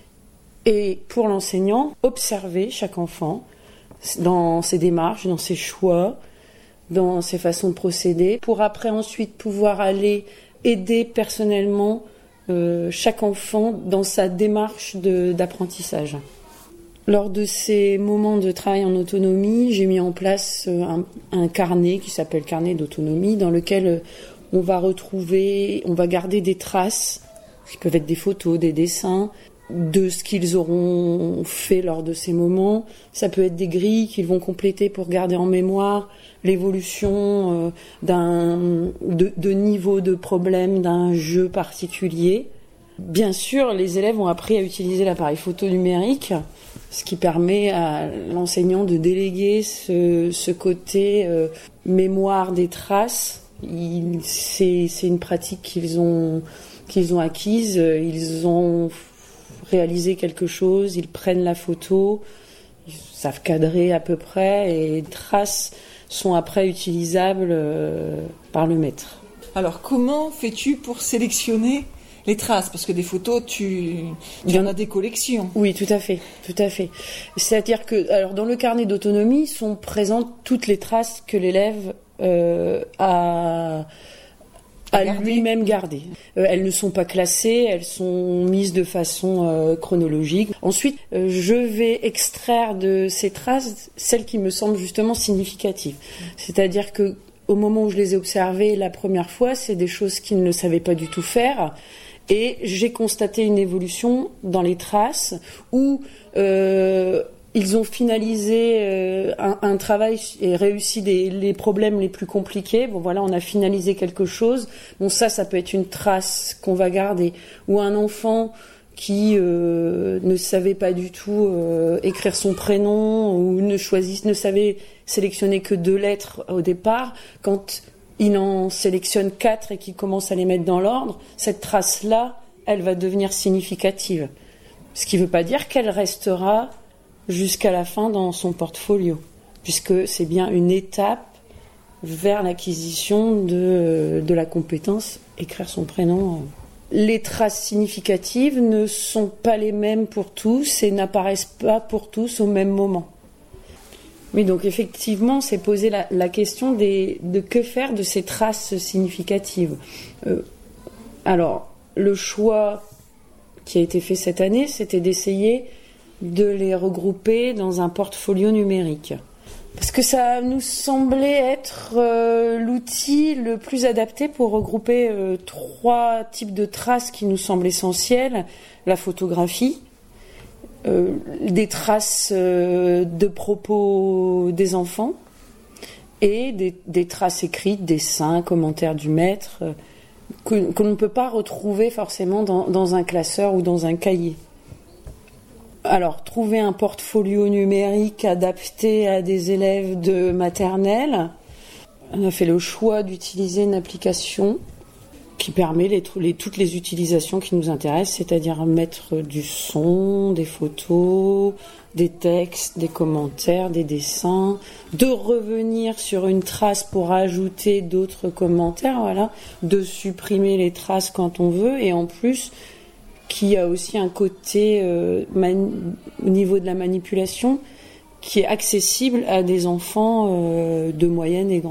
et pour l'enseignant, observer chaque enfant dans ses démarches, dans ses choix, dans ses façons de procéder, pour après ensuite pouvoir aller aider personnellement euh, chaque enfant dans sa démarche de, d'apprentissage. Lors de ces moments de travail en autonomie, j'ai mis en place un, un carnet qui s'appelle carnet d'autonomie, dans lequel on va retrouver, on va garder des traces, qui peuvent être des photos, des dessins, de ce qu'ils auront fait lors de ces moments. Ça peut être des grilles qu'ils vont compléter pour garder en mémoire l'évolution euh, d'un de, de niveau de problème d'un jeu particulier. Bien sûr, les élèves ont appris à utiliser l'appareil photo numérique, ce qui permet à l'enseignant de déléguer ce, ce côté euh, mémoire des traces. Il, c'est, c'est une pratique qu'ils ont, qu'ils ont acquise. Ils ont réaliser quelque chose, ils prennent la photo, ils savent cadrer à peu près, et les traces sont après utilisables euh, par le maître. Alors comment fais-tu pour sélectionner les traces ? Parce que des photos, tu, tu y en as des collections. Oui, tout à fait, tout à fait. C'est-à-dire que, alors dans le carnet d'autonomie sont présentes toutes les traces que l'élève euh, a à lui-même garder. Euh, elles ne sont pas classées, elles sont mises de façon euh, chronologique. Ensuite, euh, je vais extraire de ces traces celles qui me semblent justement significatives. C'est-à-dire que au moment où je les ai observées la première fois, c'est des choses qu'ils ne savaient pas du tout faire. Et j'ai constaté une évolution dans les traces où euh, ils ont finalisé euh, un, un travail et réussi des, les problèmes les plus compliqués. Bon voilà, on a finalisé quelque chose. Bon ça, ça peut être une trace qu'on va garder. Ou un enfant qui euh, ne savait pas du tout euh, écrire son prénom ou ne choisit, ne savait sélectionner que deux lettres au départ. Quand il en sélectionne quatre et qu'il commence à les mettre dans l'ordre, cette trace-là, elle va devenir significative. Ce qui ne veut pas dire qu'elle restera jusqu'à la fin dans son portfolio, puisque c'est bien une étape vers l'acquisition de, de la compétence écrire son prénom. Les traces significatives ne sont pas les mêmes pour tous et n'apparaissent pas pour tous au même moment. Oui, donc effectivement, c'est poser la, la question des, de que faire de ces traces significatives. Euh, alors, le choix qui a été fait cette année, c'était d'essayer de les regrouper dans un portfolio numérique. Parce que ça nous semblait être euh, l'outil le plus adapté pour regrouper euh, trois types de traces qui nous semblent essentielles. La photographie, euh, des traces euh, de propos des enfants et des, des traces écrites, dessins, commentaires du maître, euh, que, que l'on ne peut pas retrouver forcément dans, dans un classeur ou dans un cahier. Alors, trouver un portfolio numérique adapté à des élèves de maternelle. On a fait le choix d'utiliser une application qui permet les, les, toutes les utilisations qui nous intéressent, c'est-à-dire mettre du son, des photos, des textes, des commentaires, des dessins, de revenir sur une trace pour ajouter d'autres commentaires, voilà, de supprimer les traces quand on veut, et en plus qui a aussi un côté euh, mani- au niveau de la manipulation qui est accessible à des enfants euh, de moyenne et grande.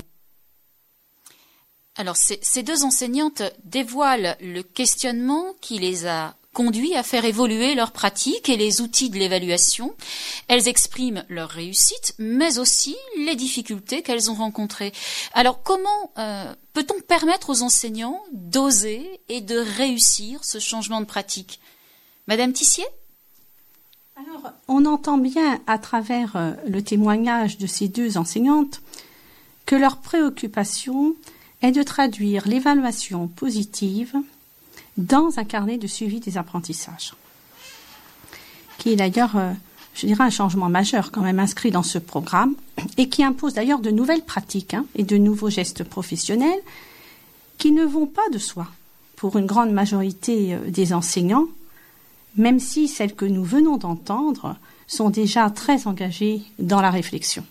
Alors, ces, ces deux enseignantes dévoilent le questionnement qui les a conduits à faire évoluer leurs pratiques et les outils de l'évaluation. Elles expriment leur réussite, mais aussi les difficultés qu'elles ont rencontrées. Alors, comment euh, peut-on permettre aux enseignants d'oser et de réussir ce changement de pratique ? Madame Tissier ? Alors, on entend bien à travers euh, le témoignage de ces deux enseignantes que leur préoccupation est de traduire l'évaluation positive dans un carnet de suivi des apprentissages, qui est d'ailleurs, euh, je dirais, un changement majeur quand même inscrit dans ce programme et qui impose d'ailleurs de nouvelles pratiques hein, et de nouveaux gestes professionnels qui ne vont pas de soi pour une grande majorité euh, des enseignants, même si celles que nous venons d'entendre sont déjà très engagées dans la réflexion.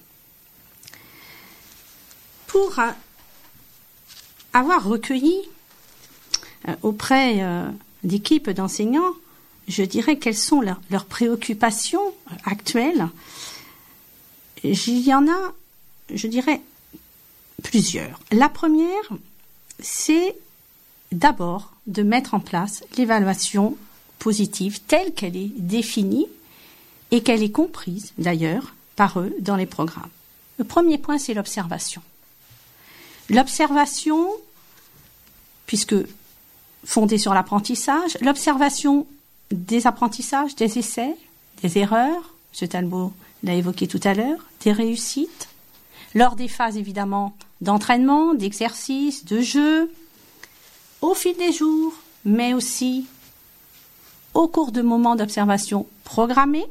Pour euh, avoir recueilli euh, auprès euh, d'équipes d'enseignants, je dirais quelles sont leurs, leurs préoccupations euh, actuelles. Il y en a, je dirais, plusieurs. La première, c'est d'abord de mettre en place l'évaluation positive telle qu'elle est définie et qu'elle est comprise, d'ailleurs, par eux dans les programmes. Le premier point, c'est l'observation. L'observation, puisque fondée sur l'apprentissage, l'observation des apprentissages, des essais, des erreurs, M. Talbot l'a évoqué tout à l'heure, des réussites, lors des phases évidemment d'entraînement, d'exercice, de jeu, au fil des jours, mais aussi au cours de moments d'observation programmés,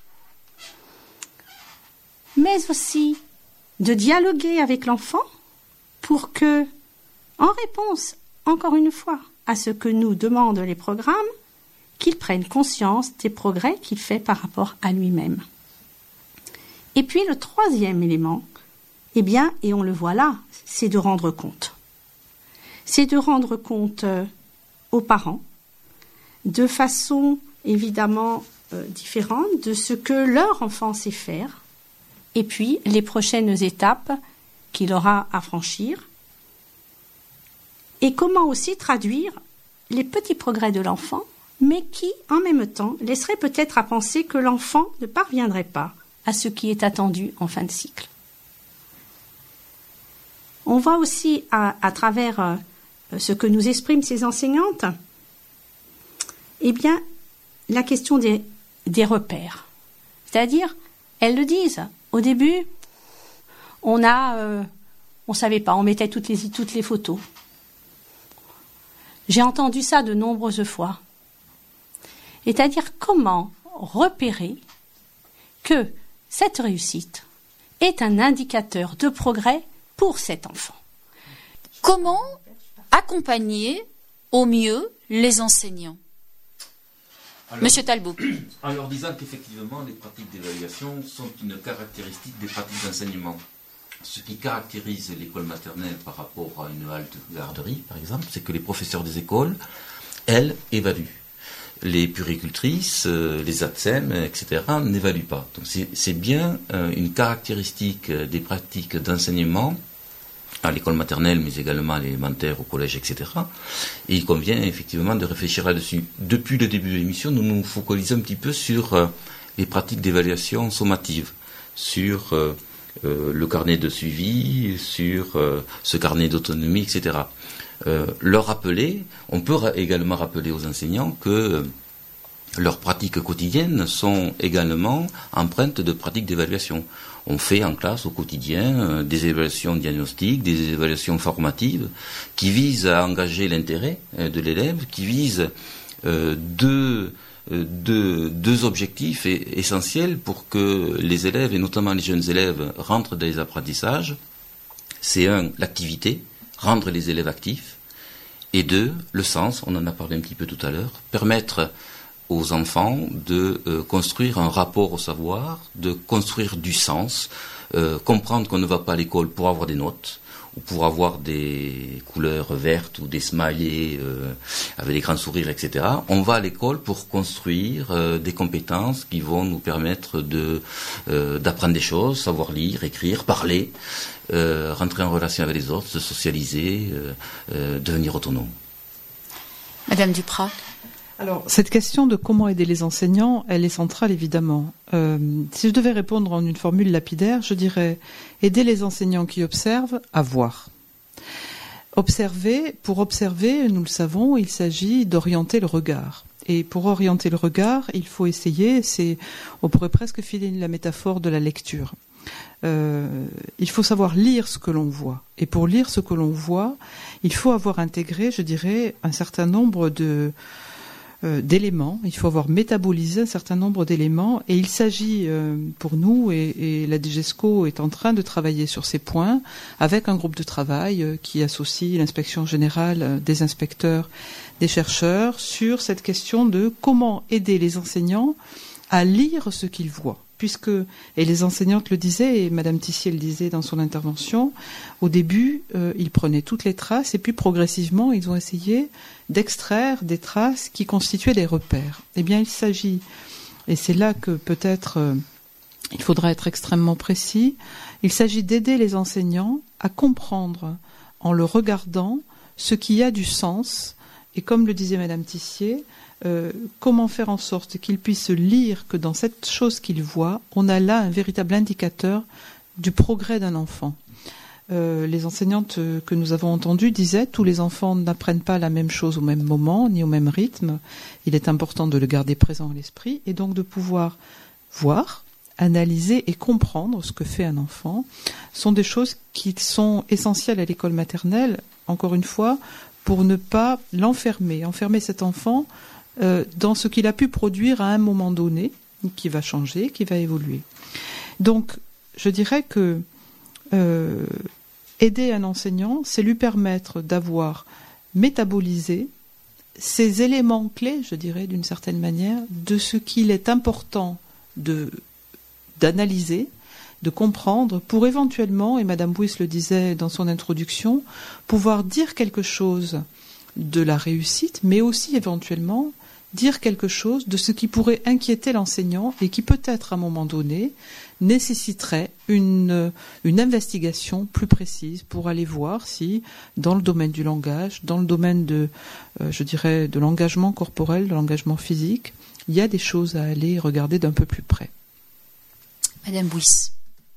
mais aussi de dialoguer avec l'enfant pour que, en réponse, encore une fois, à ce que nous demandent les programmes, qu'il prenne conscience des progrès qu'il fait par rapport à lui-même. Et puis le troisième élément, eh bien, et on le voit là, c'est de rendre compte. C'est de rendre compte euh, aux parents, de façon évidemment euh, différente de ce que leur enfant sait faire, et puis les prochaines étapes qu'il aura à franchir, et comment aussi traduire les petits progrès de l'enfant, mais qui, en même temps, laisseraient peut-être à penser que l'enfant ne parviendrait pas à ce qui est attendu en fin de cycle. On voit aussi, à, à travers euh, ce que nous expriment ces enseignantes, eh bien, la question des, des repères. C'est-à-dire, elles le disent. Au début, on a, euh, on savait pas, on mettait toutes les, toutes les photos. J'ai entendu ça de nombreuses fois. C'est-à-dire comment repérer que cette réussite est un indicateur de progrès pour cet enfant. Comment accompagner au mieux les enseignants? Alors, Monsieur Talbot. En leur disant qu'effectivement, les pratiques d'évaluation sont une caractéristique des pratiques d'enseignement. Ce qui caractérise l'école maternelle par rapport à une halte garderie, par exemple, c'est que les professeurs des écoles, elles, évaluent. Les puéricultrices, euh, les A T S E M, et cetera, n'évaluent pas. Donc c'est, c'est bien euh, une caractéristique des pratiques d'enseignement à l'école maternelle, mais également à l'élémentaire, au collège, et cetera. Et il convient effectivement de réfléchir là-dessus. Depuis le début de l'émission, nous nous focalisons un petit peu sur euh, les pratiques d'évaluation sommative, sur euh, euh, le carnet de suivi, sur euh, ce carnet d'autonomie, et cetera. Euh, leur rappeler, on peut ra- également rappeler aux enseignants que euh, leurs pratiques quotidiennes sont également empreintes de pratiques d'évaluation. On fait en classe au quotidien euh, des évaluations diagnostiques, des évaluations formatives qui visent à engager l'intérêt euh, de l'élève, qui visent euh, deux, euh, deux, deux objectifs et, essentiels pour que les élèves, et notamment les jeunes élèves, rentrent dans les apprentissages. C'est un, l'activité, rendre les élèves actifs, et deux, le sens, on en a parlé un petit peu tout à l'heure, permettre aux enfants de euh, construire un rapport au savoir, de construire du sens, euh, comprendre qu'on ne va pas à l'école pour avoir des notes, ou pour avoir des couleurs vertes ou des smileys euh, avec des grands sourires, et cetera. On va à l'école pour construire euh, des compétences qui vont nous permettre de euh, d'apprendre des choses, savoir lire, écrire, parler, euh, rentrer en relation avec les autres, se socialiser, euh, euh, devenir autonome. Madame Duprat. Alors, cette question de comment aider les enseignants, elle est centrale, évidemment. Euh, si je devais répondre en une formule lapidaire, je dirais aider les enseignants qui observent à voir. Observer, pour observer, nous le savons, il s'agit d'orienter le regard. Et pour orienter le regard, il faut essayer, c'est, on pourrait presque filer la métaphore de la lecture. Euh, il faut savoir lire ce que l'on voit. Et pour lire ce que l'on voit, il faut avoir intégré, je dirais, un certain nombre de Euh, d'éléments, il faut avoir métabolisé un certain nombre d'éléments et il s'agit euh, pour nous, et, et la DGESCO est en train de travailler sur ces points avec un groupe de travail euh, qui associe l'inspection générale, euh, des inspecteurs, des chercheurs sur cette question de comment aider les enseignants à lire ce qu'ils voient. Puisque, et les enseignantes le disaient, et Madame Tissier le disait dans son intervention, au début, euh, ils prenaient toutes les traces et puis progressivement, ils ont essayé d'extraire des traces qui constituaient des repères. Eh bien, il s'agit, et c'est là que peut-être euh, il faudra être extrêmement précis, il s'agit d'aider les enseignants à comprendre, en le regardant, ce qui a du sens, et comme le disait Madame Tissier, Euh, comment faire en sorte qu'ils puissent lire que dans cette chose qu'ils voient, on a là un véritable indicateur du progrès d'un enfant. Euh, les enseignantes que nous avons entendues disaient tous les enfants n'apprennent pas la même chose au même moment, ni au même rythme. Il est important de le garder présent à l'esprit et donc de pouvoir voir, analyser et comprendre ce que fait un enfant sont des choses qui sont essentielles à l'école maternelle, encore une fois, pour ne pas l'enfermer, enfermer cet enfant Euh, dans ce qu'il a pu produire à un moment donné, qui va changer, qui va évoluer. Donc, je dirais que euh, aider un enseignant, c'est lui permettre d'avoir métabolisé ces éléments clés, je dirais, d'une certaine manière, de ce qu'il est important de, d'analyser, de comprendre, pour éventuellement, et Madame Bouys le disait dans son introduction, pouvoir dire quelque chose de la réussite, mais aussi éventuellement dire quelque chose de ce qui pourrait inquiéter l'enseignant et qui peut-être à un moment donné nécessiterait une, une investigation plus précise pour aller voir si dans le domaine du langage, dans le domaine de, euh, je dirais, de l'engagement corporel, de l'engagement physique, il y a des choses à aller regarder d'un peu plus près. Madame Bouys.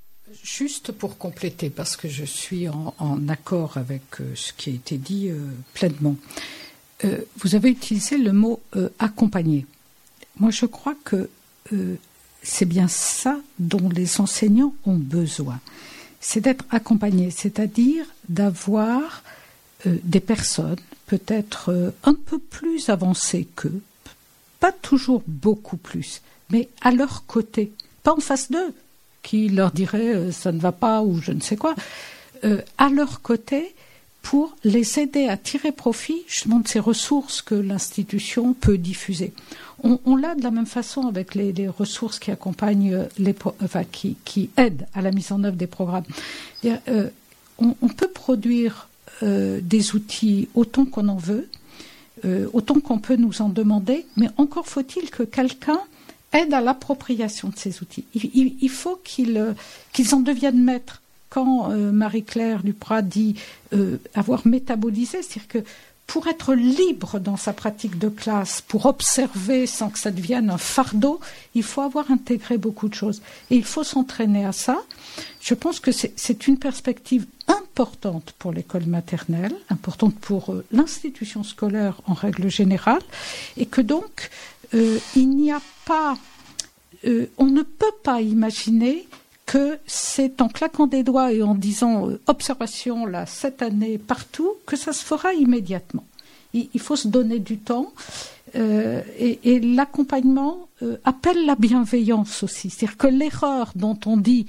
Juste pour compléter, parce que je suis en, en accord avec euh, ce qui a été dit euh, pleinement. Euh, vous avez utilisé le mot euh, accompagner. Moi, je crois que euh, c'est bien ça dont les enseignants ont besoin. C'est d'être accompagnés, c'est-à-dire d'avoir euh, des personnes peut-être euh, un peu plus avancées qu'eux, pas toujours beaucoup plus, mais à leur côté, pas en face d'eux, qui leur dirait euh, ça ne va pas ou je ne sais quoi, euh, à leur côté pour les aider à tirer profit justement de ces ressources que l'institution peut diffuser. On, on l'a de la même façon avec les, les ressources qui accompagnent les, enfin qui, qui aident à la mise en œuvre des programmes. Euh, on, on peut produire euh, des outils autant qu'on en veut, euh, autant qu'on peut nous en demander, mais encore faut-il que quelqu'un aide à l'appropriation de ces outils. Il, il, il faut qu'ils, qu'ils en deviennent maîtres. Quand euh, Marie-Claire Duprat dit euh, avoir métabolisé, c'est-à-dire que pour être libre dans sa pratique de classe, pour observer sans que ça devienne un fardeau, il faut avoir intégré beaucoup de choses. Et il faut s'entraîner à ça. Je pense que c'est, c'est une perspective importante pour l'école maternelle, importante pour euh, l'institution scolaire en règle générale, et que donc euh, il n'y a pas, euh, on ne peut pas imaginer que c'est en claquant des doigts et en disant euh, observation là cette année partout que ça se fera immédiatement. Il, il faut se donner du temps euh, et, et l'accompagnement euh, appelle la bienveillance aussi. C'est-à-dire que l'erreur dont on dit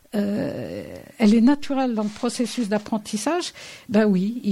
euh, elle est naturelle dans le processus d'apprentissage, ben oui,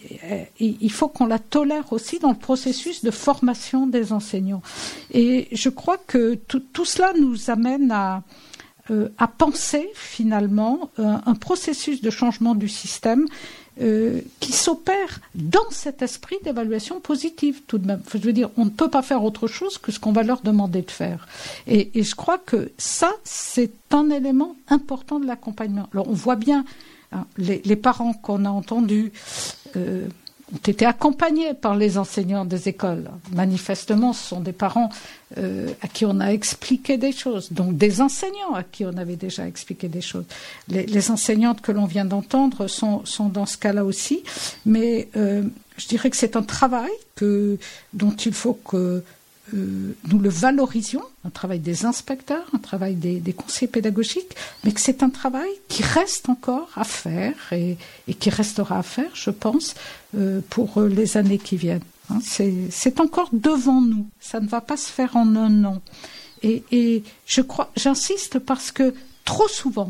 il, il faut qu'on la tolère aussi dans le processus de formation des enseignants. Et je crois que tout, tout cela nous amène à Euh, à penser finalement euh, un processus de changement du système euh, qui s'opère dans cet esprit d'évaluation positive tout de même. Enfin, je veux dire, on ne peut pas faire autre chose que ce qu'on va leur demander de faire. Et, et je crois que ça, c'est un élément important de l'accompagnement. Alors on voit bien hein, les, les parents qu'on a entendus euh, ont été accompagnés par les enseignants des écoles. Manifestement, ce sont des parents euh, à qui on a expliqué des choses, donc des enseignants à qui on avait déjà expliqué des choses. Les, les enseignantes que l'on vient d'entendre sont, sont dans ce cas-là aussi, mais euh, je dirais que c'est un travail que, dont il faut que euh, nous le valorisions, un travail des inspecteurs, un travail des, des conseillers pédagogiques, mais que c'est un travail qui reste encore à faire et, et qui restera à faire, je pense, euh, pour les années qui viennent. Hein, c'est, c'est encore devant nous, ça ne va pas se faire en un an. Et, et je crois, j'insiste parce que trop souvent,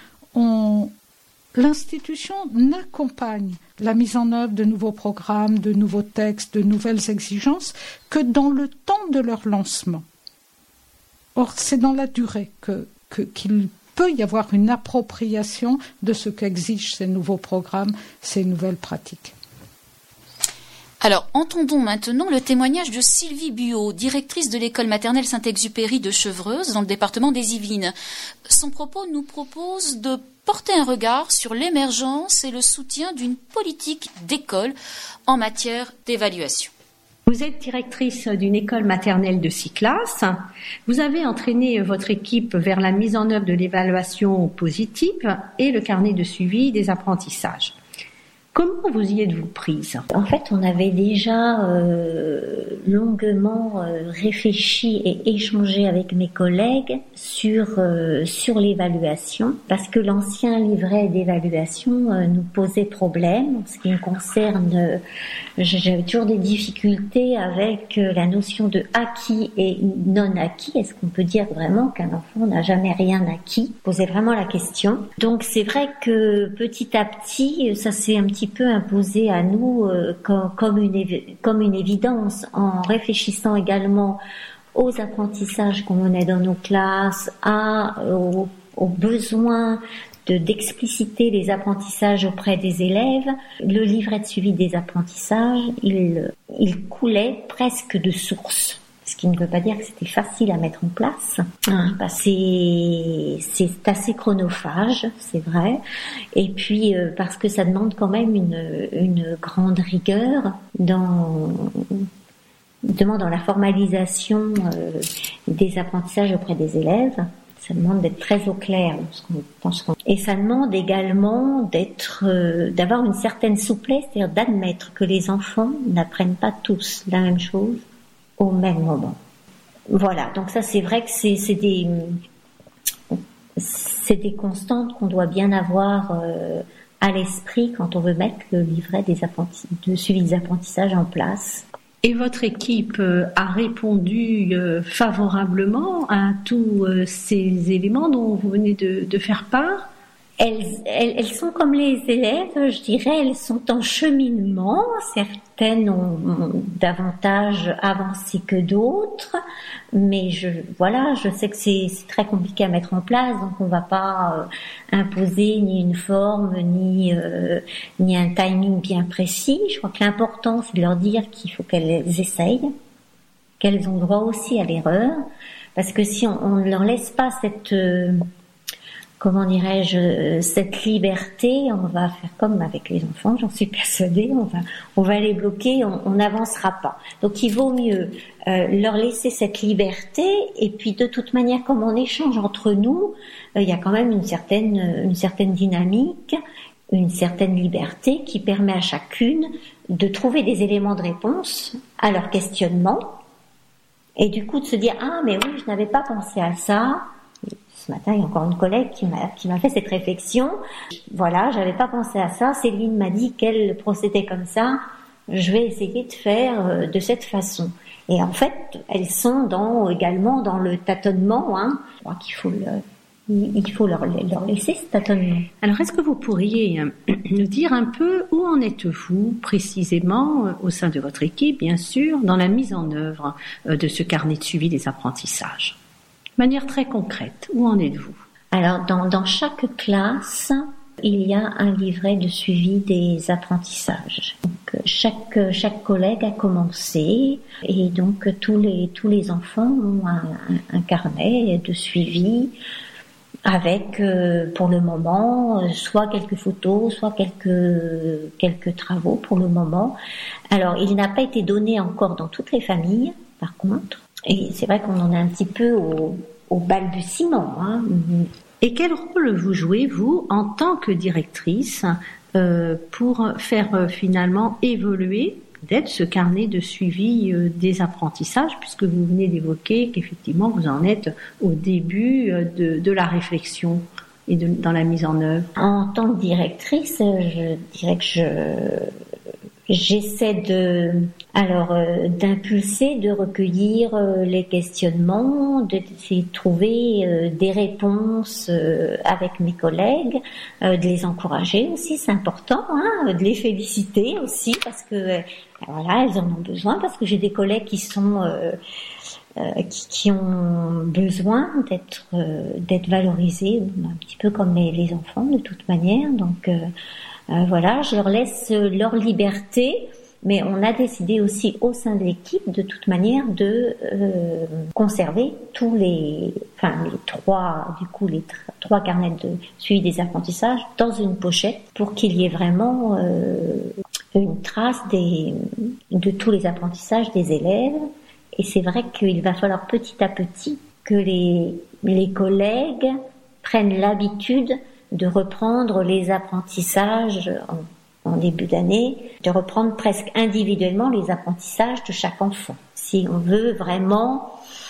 on, l'institution n'accompagne la mise en œuvre de nouveaux programmes, de nouveaux textes, de nouvelles exigences que dans le temps de leur lancement. Or, c'est dans la durée que, que, qu'il peut y avoir une appropriation de ce qu'exigent ces nouveaux programmes, ces nouvelles pratiques. Alors, entendons maintenant le témoignage de Sylvie Buot, directrice de l'école maternelle Saint-Exupéry de Chevreuse, dans le département des Yvelines. Son propos nous propose de porter un regard sur l'émergence et le soutien d'une politique d'école en matière d'évaluation. Vous êtes directrice d'une école maternelle de six classes. Vous avez entraîné votre équipe vers la mise en œuvre de l'évaluation positive et le carnet de suivi des apprentissages. Comment vous y êtes-vous prise ? En fait, on avait déjà euh, longuement euh, réfléchi et échangé avec mes collègues sur euh, sur l'évaluation, parce que l'ancien livret d'évaluation euh, nous posait problème. En ce qui me concerne, euh, j'avais toujours des difficultés avec euh, la notion de acquis et non acquis. Est-ce qu'on peut dire vraiment qu'un enfant n'a jamais rien acquis ? Posait vraiment la question. Donc c'est vrai que petit à petit, ça s'est un petit peu imposé à nous euh, comme, comme, une évi- comme une évidence, en réfléchissant également aux apprentissages qu'on menait dans nos classes, à, aux, aux besoins de, d'expliciter les apprentissages auprès des élèves. Le livret de suivi des apprentissages, il, il coulait presque de source. Ce qui ne veut pas dire que c'était facile à mettre en place. Hein, parce que c'est, c'est assez chronophage, c'est vrai. Et puis euh, parce que ça demande quand même une, une grande rigueur dans, demande dans la formalisation euh, des apprentissages auprès des élèves. Ça demande d'être très au clair dans ce qu'on pense qu'on... Et ça demande également d'être, euh, d'avoir une certaine souplesse, c'est-à-dire d'admettre que les enfants n'apprennent pas tous la même chose au même moment. Voilà, donc ça c'est vrai que c'est, c'est des c'est des constantes qu'on doit bien avoir euh, à l'esprit quand on veut mettre le livret des apprentis, de suivi des apprentissages en place. Et votre équipe a répondu favorablement à tous ces éléments dont vous venez de, de faire part? Elles, elles, elles sont comme les élèves, je dirais, elles sont en cheminement. Certaines ont, ont davantage avancé que d'autres, mais je, voilà, je sais que c'est, c'est très compliqué à mettre en place, donc on va pas euh, imposer ni une forme, ni euh, ni un timing bien précis. Je crois que l'important, c'est de leur dire qu'il faut qu'elles essayent, qu'elles ont droit aussi à l'erreur, parce que si on, on ne leur laisse pas cette euh, comment dirais-je, cette liberté, on va faire comme avec les enfants, j'en suis persuadée, on va, on va les bloquer, on n'avancera pas. Donc il vaut mieux euh, leur laisser cette liberté, et puis de toute manière, comme on échange entre nous, euh, il y a quand même une certaine, une certaine dynamique, une certaine liberté qui permet à chacune de trouver des éléments de réponse à leur questionnement, et du coup de se dire « Ah, mais oui, je n'avais pas pensé à ça », ce matin, il y a encore une collègue qui m'a, qui m'a fait cette réflexion. Voilà, j'avais pas pensé à ça. Céline m'a dit qu'elle procédait comme ça. Je vais essayer de faire de cette façon. Et en fait, elles sont dans, également dans le tâtonnement, hein. Je crois qu'il faut le, il faut leur, leur laisser ce tâtonnement. Alors, est-ce que vous pourriez nous dire un peu où en êtes-vous précisément au sein de votre équipe, bien sûr, dans la mise en œuvre de ce carnet de suivi des apprentissages? De manière très concrète, où en êtes-vous? Alors, dans, dans chaque classe, il y a un livret de suivi des apprentissages. Donc, chaque, chaque collègue a commencé, et donc tous les, tous les enfants ont un, un, un carnet de suivi avec, euh, pour le moment, soit quelques photos, soit quelques, quelques travaux pour le moment. Alors, il n'a pas été donné encore dans toutes les familles, par contre. Et c'est vrai qu'on en est un petit peu au, au balbutiement. Hein. Et quel rôle vous jouez, vous, en tant que directrice, euh, pour faire euh, finalement évoluer peut-être ce carnet de suivi euh, des apprentissages, puisque vous venez d'évoquer qu'effectivement vous en êtes au début euh, de, de la réflexion et de, dans la mise en œuvre? En tant que directrice, je dirais que je... J'essaie de, alors, euh, d'impulser, de recueillir euh, les questionnements, d'essayer de trouver euh, des réponses euh, avec mes collègues, euh, de les encourager aussi, c'est important, hein, de les féliciter aussi parce que euh, voilà, elles en ont besoin, parce que j'ai des collègues qui sont euh, euh, qui, qui ont besoin d'être euh, d'être valorisés, un petit peu comme les, les enfants de toute manière, donc. Euh, Euh, voilà, je leur laisse leur liberté, mais on a décidé aussi au sein de l'équipe, de toute manière, de euh, conserver tous les, enfin les trois, du coup les tr- trois carnets de suivi des apprentissages dans une pochette pour qu'il y ait vraiment euh, une trace des, de tous les apprentissages des élèves. Et c'est vrai qu'il va falloir petit à petit que les les collègues prennent l'habitude de reprendre les apprentissages en, en début d'année, de reprendre presque individuellement les apprentissages de chaque enfant. Si on veut vraiment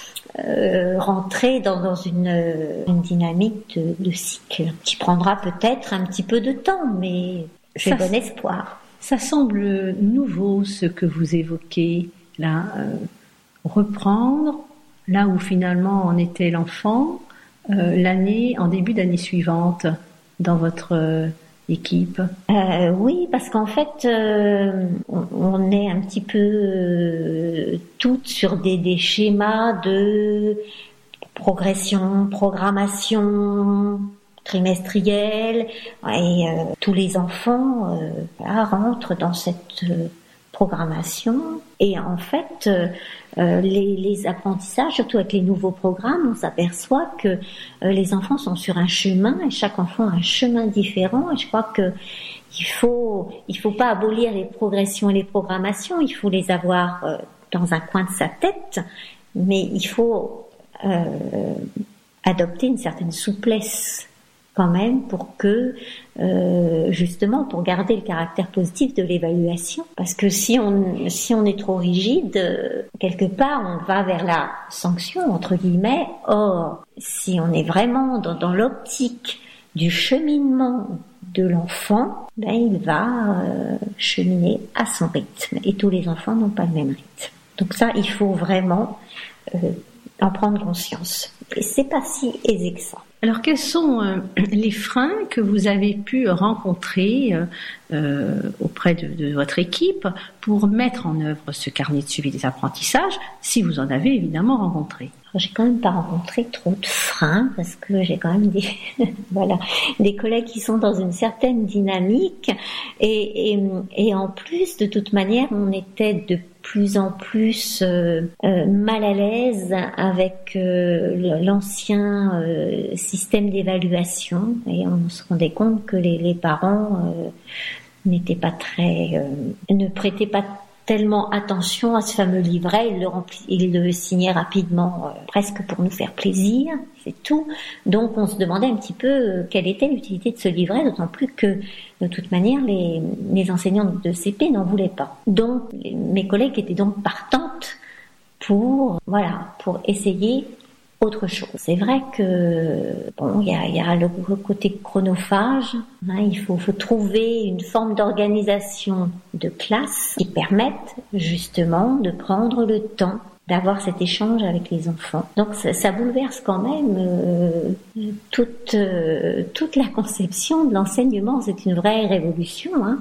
euh, rentrer dans, dans une, une dynamique de, de cycle, qui prendra peut-être un petit peu de temps, mais j'ai bon espoir. Ça semble nouveau ce que vous évoquez là, euh, reprendre là où finalement en était l'enfant, euh, l'année, en début d'année suivante, dans votre euh, équipe? euh, Oui, parce qu'en fait, euh, on, on est un petit peu euh, toutes sur des, des schémas de progression, programmation trimestrielle, et euh, tous les enfants euh, voilà, rentrent dans cette euh, programmation. Et en fait, euh, euh, les, les apprentissages, surtout avec les nouveaux programmes, on s'aperçoit que euh, les enfants sont sur un chemin, et chaque enfant a un chemin différent. Et je crois que il faut, il faut pas abolir les progressions et les programmations. Il faut les avoir euh, dans un coin de sa tête, mais il faut euh, adopter une certaine souplesse quand même pour que euh, justement pour garder le caractère positif de l'évaluation, parce que si on si on est trop rigide, euh, quelque part on va vers la sanction entre guillemets. Or si on est vraiment dans, dans l'optique du cheminement de l'enfant, ben il va euh, cheminer à son rythme, et tous les enfants n'ont pas le même rythme. Donc ça, il faut vraiment euh, en prendre conscience. Et c'est pas si aisé que ça. Alors, quels sont euh, les freins que vous avez pu rencontrer euh, euh, auprès de, de votre équipe pour mettre en œuvre ce carnet de suivi des apprentissages, si vous en avez évidemment rencontré? J'ai quand même pas rencontré trop de freins parce que j'ai quand même des voilà des collègues qui sont dans une certaine dynamique et, et et en plus de toute manière on était de plus en plus euh, euh, mal à l'aise avec euh, l'ancien euh, système d'évaluation, et on se rendait compte que les, les parents euh, n'étaient pas très euh, ne prêtaient pas tellement attention à ce fameux livret. Il le, rempli, il le signait rapidement, euh, presque pour nous faire plaisir, c'est tout. Donc on se demandait un petit peu euh, quelle était l'utilité de ce livret, d'autant plus que de toute manière les, les enseignants de C P n'en voulaient pas. Donc les, mes collègues étaient donc partantes pour voilà pour essayer autre chose. C'est vrai que bon, il y a, y a le côté chronophage. Hein, il faut, faut trouver une forme d'organisation de classe qui permette justement de prendre le temps d'avoir cet échange avec les enfants. Donc ça, ça bouleverse quand même euh, toute euh, toute la conception de l'enseignement. C'est une vraie révolution, hein,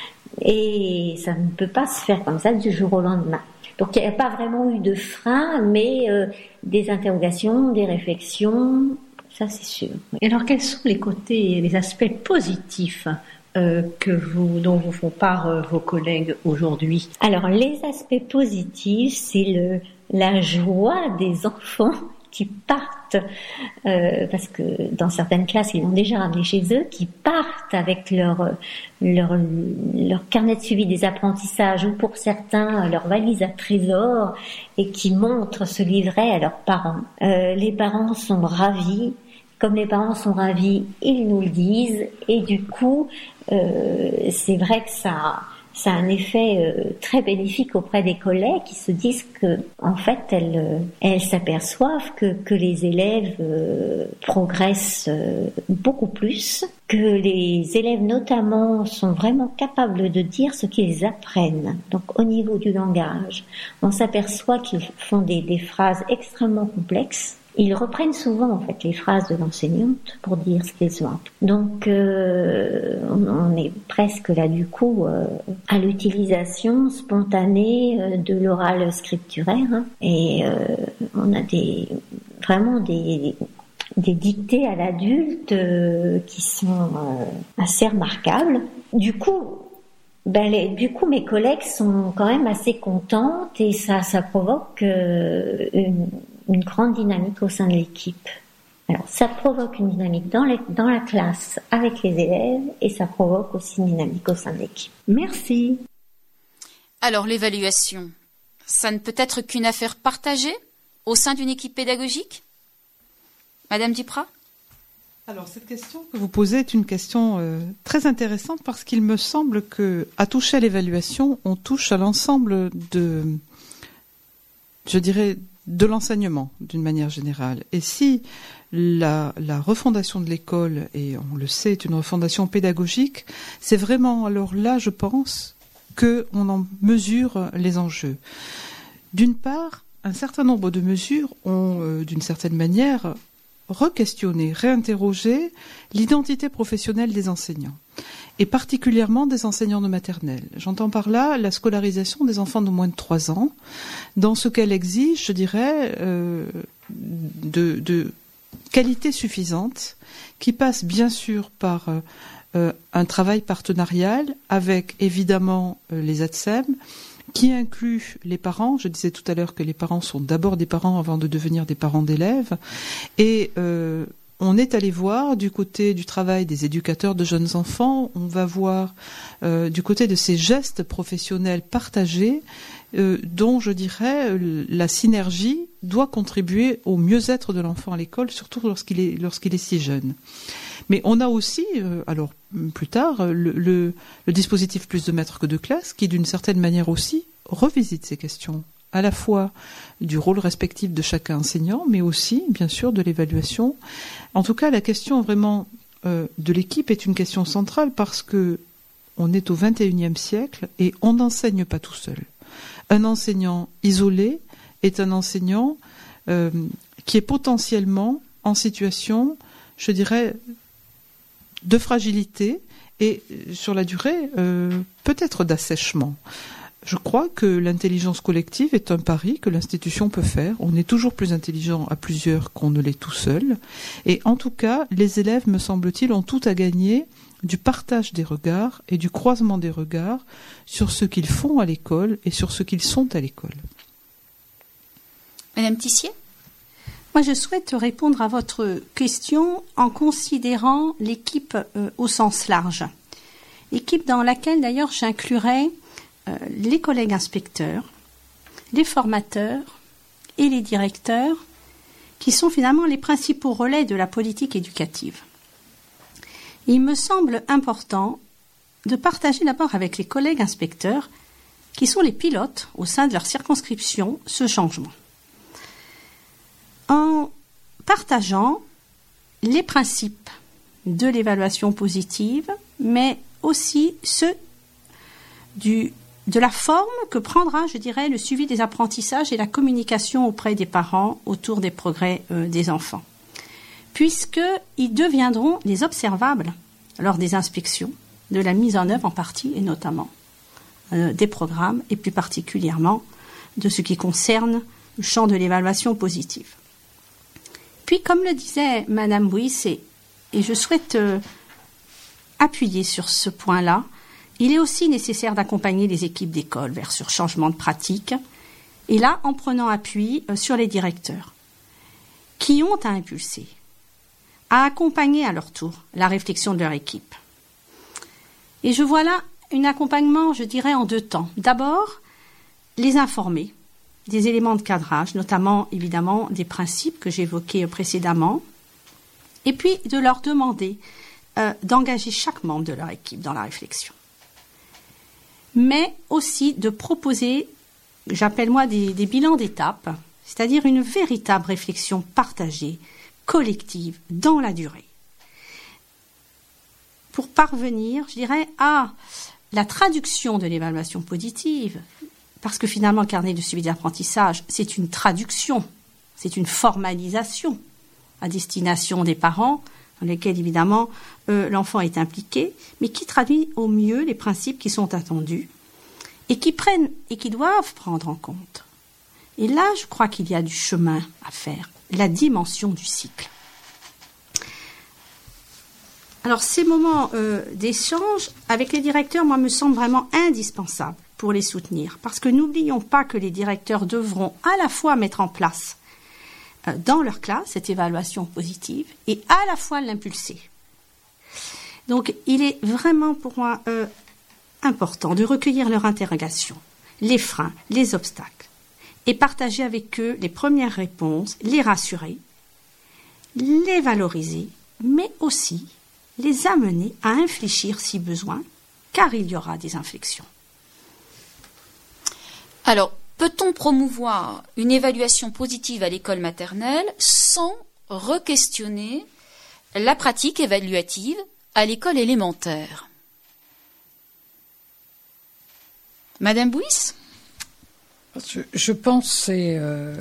et ça ne peut pas se faire comme ça du jour au lendemain. Donc il n'y a pas vraiment eu de frein, mais euh, des interrogations, des réflexions, ça c'est sûr. Et alors quels sont les côtés, les aspects positifs euh, que vous, dont vous font part euh, vos collègues aujourd'hui? Alors les aspects positifs, c'est le la joie des enfants qui partent, euh, parce que dans certaines classes, ils l'ont déjà ramené chez eux, qui partent avec leur, leur, leur carnet de suivi des apprentissages, ou pour certains, leur valise à trésor, et qui montrent ce livret à leurs parents. Euh, les parents sont ravis. Comme les parents sont ravis, ils nous le disent, et du coup, euh, c'est vrai que ça... ça a un effet euh, très bénéfique auprès des collègues qui se disent que, en fait, elles, euh, elles s'aperçoivent que, que les élèves euh, progressent euh, beaucoup plus, que les élèves notamment sont vraiment capables de dire ce qu'ils apprennent. Donc, au niveau du langage, on s'aperçoit qu'ils font des, des phrases extrêmement complexes. Ils reprennent souvent en fait les phrases de l'enseignante pour dire ce qu'ils ont appris. Donc euh, on, on est presque là du coup euh, à l'utilisation spontanée euh, de l'oral scripturaire, hein, et euh, on a des vraiment des des dictées à l'adulte euh, qui sont euh, assez remarquables. Du coup, ben les, du coup mes collègues sont quand même assez contentes, et ça ça provoque euh, une une grande dynamique au sein de l'équipe. Alors, ça provoque une dynamique dans, les, dans la classe avec les élèves, et ça provoque aussi une dynamique au sein de l'équipe. Merci. Alors, l'évaluation, ça ne peut être qu'une affaire partagée au sein d'une équipe pédagogique? Madame Duprat? Alors, cette question que vous posez est une question euh, très intéressante, parce qu'il me semble que, à toucher à l'évaluation, on touche à l'ensemble de, je dirais, de l'enseignement d'une manière générale. Et si la, la refondation de l'école, et on le sait, est une refondation pédagogique, c'est vraiment alors là, je pense, qu'on en mesure les enjeux. D'une part, un certain nombre de mesures ont, euh, d'une certaine manière, re-questionné, réinterrogé l'identité professionnelle des enseignants, et particulièrement des enseignants de maternelle. J'entends par là la scolarisation des enfants de moins de trois ans, dans ce qu'elle exige, je dirais, euh, de, de qualité suffisante, qui passe bien sûr par euh, un travail partenarial avec évidemment euh, les A T S E M, qui inclut les parents. Je disais tout à l'heure que les parents sont d'abord des parents avant de devenir des parents d'élèves, et euh, on est allé voir du côté du travail des éducateurs de jeunes enfants, on va voir euh, du côté de ces gestes professionnels partagés, euh, dont je dirais la synergie doit contribuer au mieux-être de l'enfant à l'école, surtout lorsqu'il est, lorsqu'il est si jeune. Mais on a aussi, euh, alors plus tard, le, le, le dispositif plus de maîtres que de classe, qui d'une certaine manière aussi revisite ces questions, à la fois du rôle respectif de chaque enseignant, mais aussi, bien sûr, de l'évaluation. En tout cas, la question vraiment euh, de l'équipe est une question centrale parce que on est au vingt et unième siècle et on n'enseigne pas tout seul. Un enseignant isolé est un enseignant euh, qui est potentiellement en situation, je dirais, de fragilité et, sur la durée, euh, peut-être d'assèchement. Je crois que l'intelligence collective est un pari que l'institution peut faire. On est toujours plus intelligent à plusieurs qu'on ne l'est tout seul. Et en tout cas, les élèves, me semble-t-il, ont tout à gagner du partage des regards et du croisement des regards sur ce qu'ils font à l'école et sur ce qu'ils sont à l'école. Madame Tissier ? Moi, je souhaite répondre à votre question en considérant l'équipe euh, au sens large. L'équipe dans laquelle, d'ailleurs, j'inclurais euh, les collègues inspecteurs, les formateurs et les directeurs, qui sont finalement les principaux relais de la politique éducative. Il me semble important de partager d'abord avec les collègues inspecteurs, qui sont les pilotes au sein de leur circonscription, ce changement. En partageant les principes de l'évaluation positive, mais aussi ceux du, de la forme que prendra, je dirais, le suivi des apprentissages et la communication auprès des parents autour des progrès euh, des enfants, puisqu'ils deviendront les observables lors des inspections de la mise en œuvre en partie et notamment euh, des programmes et plus particulièrement de ce qui concerne le champ de l'évaluation positive. Puis, comme le disait Madame Bouis, et, et je souhaite euh, appuyer sur ce point-là, il est aussi nécessaire d'accompagner les équipes d'école vers ce changement de pratique, et là, en prenant appui euh, sur les directeurs, qui ont à impulser, à accompagner à leur tour la réflexion de leur équipe. Et je vois là un accompagnement, je dirais, en deux temps. D'abord, les informer des éléments de cadrage, notamment évidemment des principes que j'évoquais précédemment, et puis de leur demander euh, d'engager chaque membre de leur équipe dans la réflexion. Mais aussi de proposer, j'appelle moi des, des bilans d'étape, c'est-à-dire une véritable réflexion partagée, collective, dans la durée, pour parvenir, je dirais, à la traduction de l'évaluation positive. Parce que finalement, le carnet de suivi d'apprentissage, c'est une traduction, c'est une formalisation à destination des parents, dans lesquels évidemment euh, l'enfant est impliqué, mais qui traduit au mieux les principes qui sont attendus et qui prennent et qui doivent prendre en compte. Et là, je crois qu'il y a du chemin à faire, la dimension du cycle. Alors, ces moments euh, d'échange avec les directeurs, moi, me semblent vraiment indispensables pour les soutenir. Parce que n'oublions pas que les directeurs devront à la fois mettre en place euh, dans leur classe cette évaluation positive et à la fois l'impulser. Donc, il est vraiment pour moi euh, important de recueillir leurs interrogations, les freins, les obstacles, et partager avec eux les premières réponses, les rassurer, les valoriser, mais aussi les amener à infléchir si besoin, car il y aura des inflexions. Alors, peut-on promouvoir une évaluation positive à l'école maternelle sans re-questionner la pratique évaluative à l'école élémentaire ? Madame Bouis ? Je, je pense c'est, euh,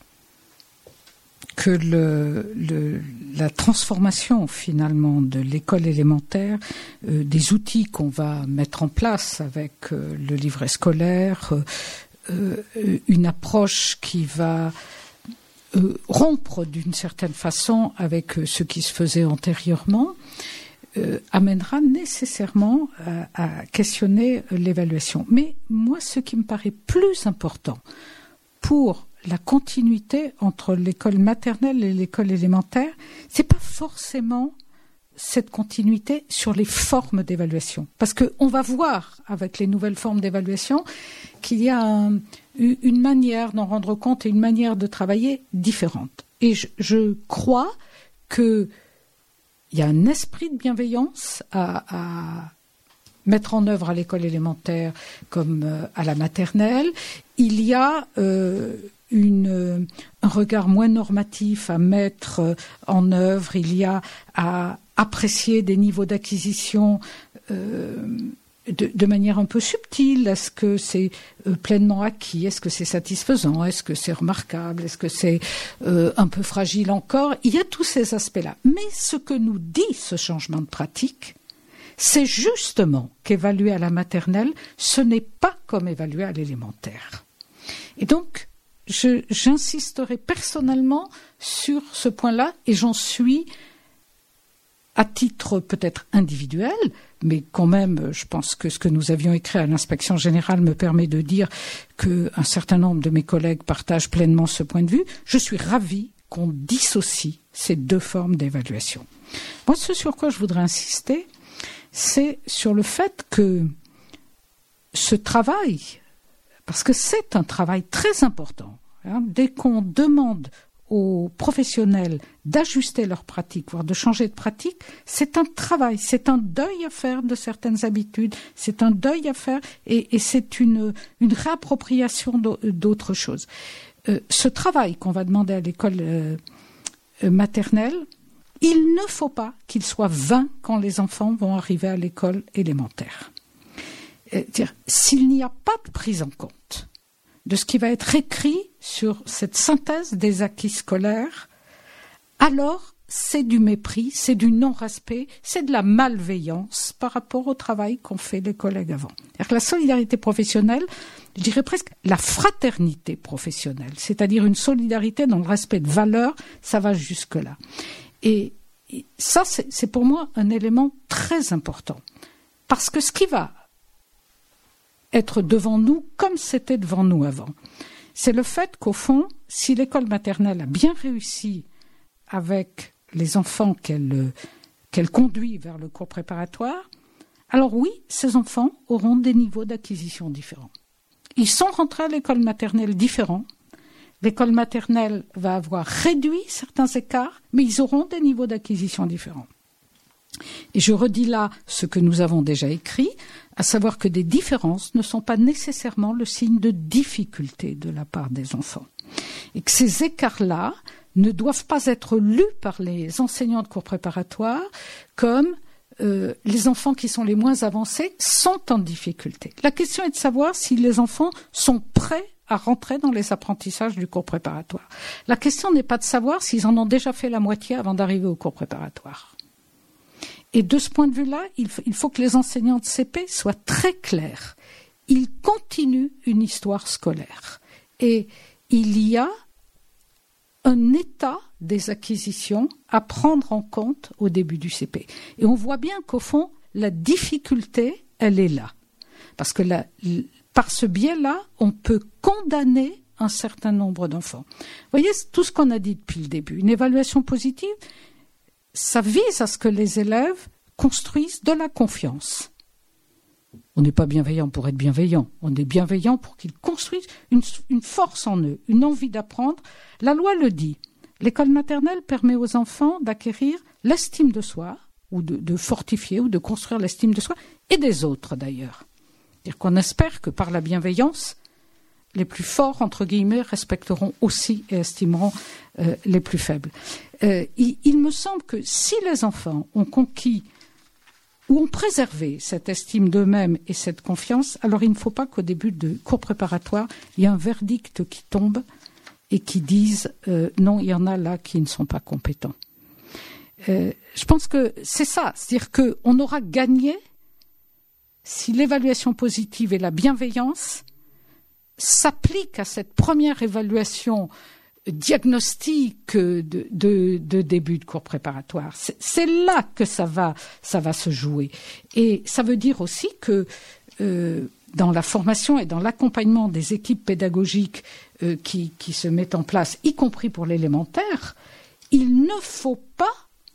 que le, le, la transformation finalement de l'école élémentaire, euh, des outils qu'on va mettre en place avec euh, le livret scolaire, euh, euh, une approche qui va euh, rompre d'une certaine façon avec euh, ce qui se faisait antérieurement, euh, amènera nécessairement à, à questionner l'évaluation. Mais moi, ce qui me paraît plus important pour la continuité entre l'école maternelle et l'école élémentaire, c'est pas forcément cette continuité sur les formes d'évaluation. Parce que on va voir avec les nouvelles formes d'évaluation qu'il y a un, une manière d'en rendre compte et une manière de travailler différente. Et je, je crois que il y a un esprit de bienveillance à, à mettre en œuvre à l'école élémentaire comme euh, à la maternelle. Il y a euh, une, un regard moins normatif à mettre euh, en œuvre. Il y a à apprécier des niveaux d'acquisition euh, de, de manière un peu subtile. Est-ce que c'est euh, pleinement acquis? Est-ce que c'est satisfaisant? Est-ce que c'est remarquable? Est-ce que c'est euh, un peu fragile encore? Il y a tous ces aspects-là. Mais ce que nous dit ce changement de pratique, c'est justement qu'évaluer à la maternelle, ce n'est pas comme évaluer à l'élémentaire. Et donc, je, j'insisterai personnellement sur ce point-là, et j'en suis, à titre peut-être individuel, mais quand même, je pense que ce que nous avions écrit à l'inspection générale me permet de dire qu'un certain nombre de mes collègues partagent pleinement ce point de vue. Je suis ravie qu'on dissocie ces deux formes d'évaluation. Moi, ce sur quoi je voudrais insister, c'est sur le fait que ce travail, parce que c'est un travail très important, hein, dès qu'on demande aux professionnels d'ajuster leur pratique, voire de changer de pratique, c'est un travail, c'est un deuil à faire de certaines habitudes, c'est un deuil à faire et, et c'est une, une réappropriation d'autres choses. Euh, ce travail qu'on va demander à l'école euh, maternelle, il ne faut pas qu'il soit vain quand les enfants vont arriver à l'école élémentaire. Euh, dire, s'il n'y a pas de prise en compte de ce qui va être écrit sur cette synthèse des acquis scolaires, alors c'est du mépris, c'est du non-respect, c'est de la malveillance par rapport au travail qu'ont fait les collègues avant. C'est-à-dire que la solidarité professionnelle, je dirais presque la fraternité professionnelle, c'est-à-dire une solidarité dans le respect de valeurs, ça va jusque-là. Et ça, c'est, c'est pour moi un élément très important. Parce que ce qui va être devant nous comme c'était devant nous avant, c'est le fait qu'au fond, si l'école maternelle a bien réussi avec les enfants qu'elle, qu'elle conduit vers le cours préparatoire, alors oui, ces enfants auront des niveaux d'acquisition différents. Ils sont rentrés à l'école maternelle différents. L'école maternelle va avoir réduit certains écarts, mais ils auront des niveaux d'acquisition différents. Et je redis là ce que nous avons déjà écrit, à savoir que des différences ne sont pas nécessairement le signe de difficulté de la part des enfants. Et que ces écarts-là ne doivent pas être lus par les enseignants de cours préparatoires comme euh, les enfants qui sont les moins avancés sont en difficulté. La question est de savoir si les enfants sont prêts à rentrer dans les apprentissages du cours préparatoire. La question n'est pas de savoir s'ils en ont déjà fait la moitié avant d'arriver au cours préparatoire. Et de ce point de vue-là, il faut, il faut que les enseignants de C P soient très clairs. Ils continuent une histoire scolaire. Et il y a un état des acquisitions à prendre en compte au début du C P. Et on voit bien qu'au fond, la difficulté, elle est là. Parce que la, par ce biais-là, on peut condamner un certain nombre d'enfants. Vous voyez, tout ce qu'on a dit depuis le début. Une évaluation positive, ça vise à ce que les élèves construisent de la confiance. On n'est pas bienveillant pour être bienveillant. On est bienveillant pour qu'ils construisent une, une force en eux, une envie d'apprendre. La loi le dit. L'école maternelle permet aux enfants d'acquérir l'estime de soi, ou de, de fortifier, ou de construire l'estime de soi, et des autres d'ailleurs. C'est-à-dire qu'on espère que par la bienveillance, les plus forts, entre guillemets, respecteront aussi et estimeront euh, les plus faibles. Euh, il, il me semble que si les enfants ont conquis ou ont préservé cette estime d'eux-mêmes et cette confiance, alors il ne faut pas qu'au début de cours préparatoire, il y ait un verdict qui tombe et qui dise euh, non, il y en a là qui ne sont pas compétents. Euh, je pense que c'est ça, c'est-à-dire qu'on aura gagné si l'évaluation positive et la bienveillance s'applique à cette première évaluation diagnostique de, de, de début de cours préparatoire. C'est, c'est là que ça va, ça va se jouer. Et ça veut dire aussi que euh, dans la formation et dans l'accompagnement des équipes pédagogiques euh, qui, qui se mettent en place, y compris pour l'élémentaire, il ne faut pas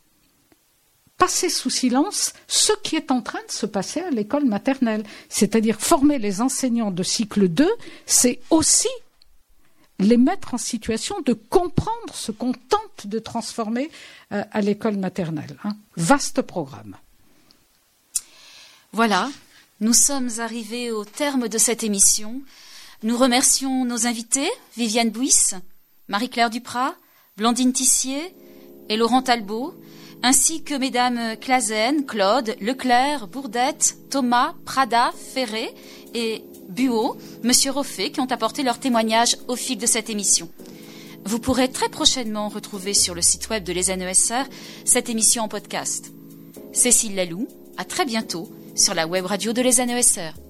passer sous silence ce qui est en train de se passer à l'école maternelle. C'est-à-dire former les enseignants de cycle deux, c'est aussi les mettre en situation de comprendre ce qu'on tente de transformer euh, à l'école maternelle. Hein. Vaste programme. Voilà, nous sommes arrivés au terme de cette émission. Nous remercions nos invités, Viviane Bouys, Marie-Claire Duprat, Blandine Tissier et Laurent Talbot, ainsi que mesdames Clazen, Claude, Leclerc, Bourdette, Thomas, Prada, Ferré et Buot, Monsieur Roffet, qui ont apporté leur témoignage au fil de cette émission. Vous pourrez très prochainement retrouver sur le site web de l'E S N E S R cette émission en podcast. Cécile Laloux, à très bientôt sur la web radio de l'E S N E S R.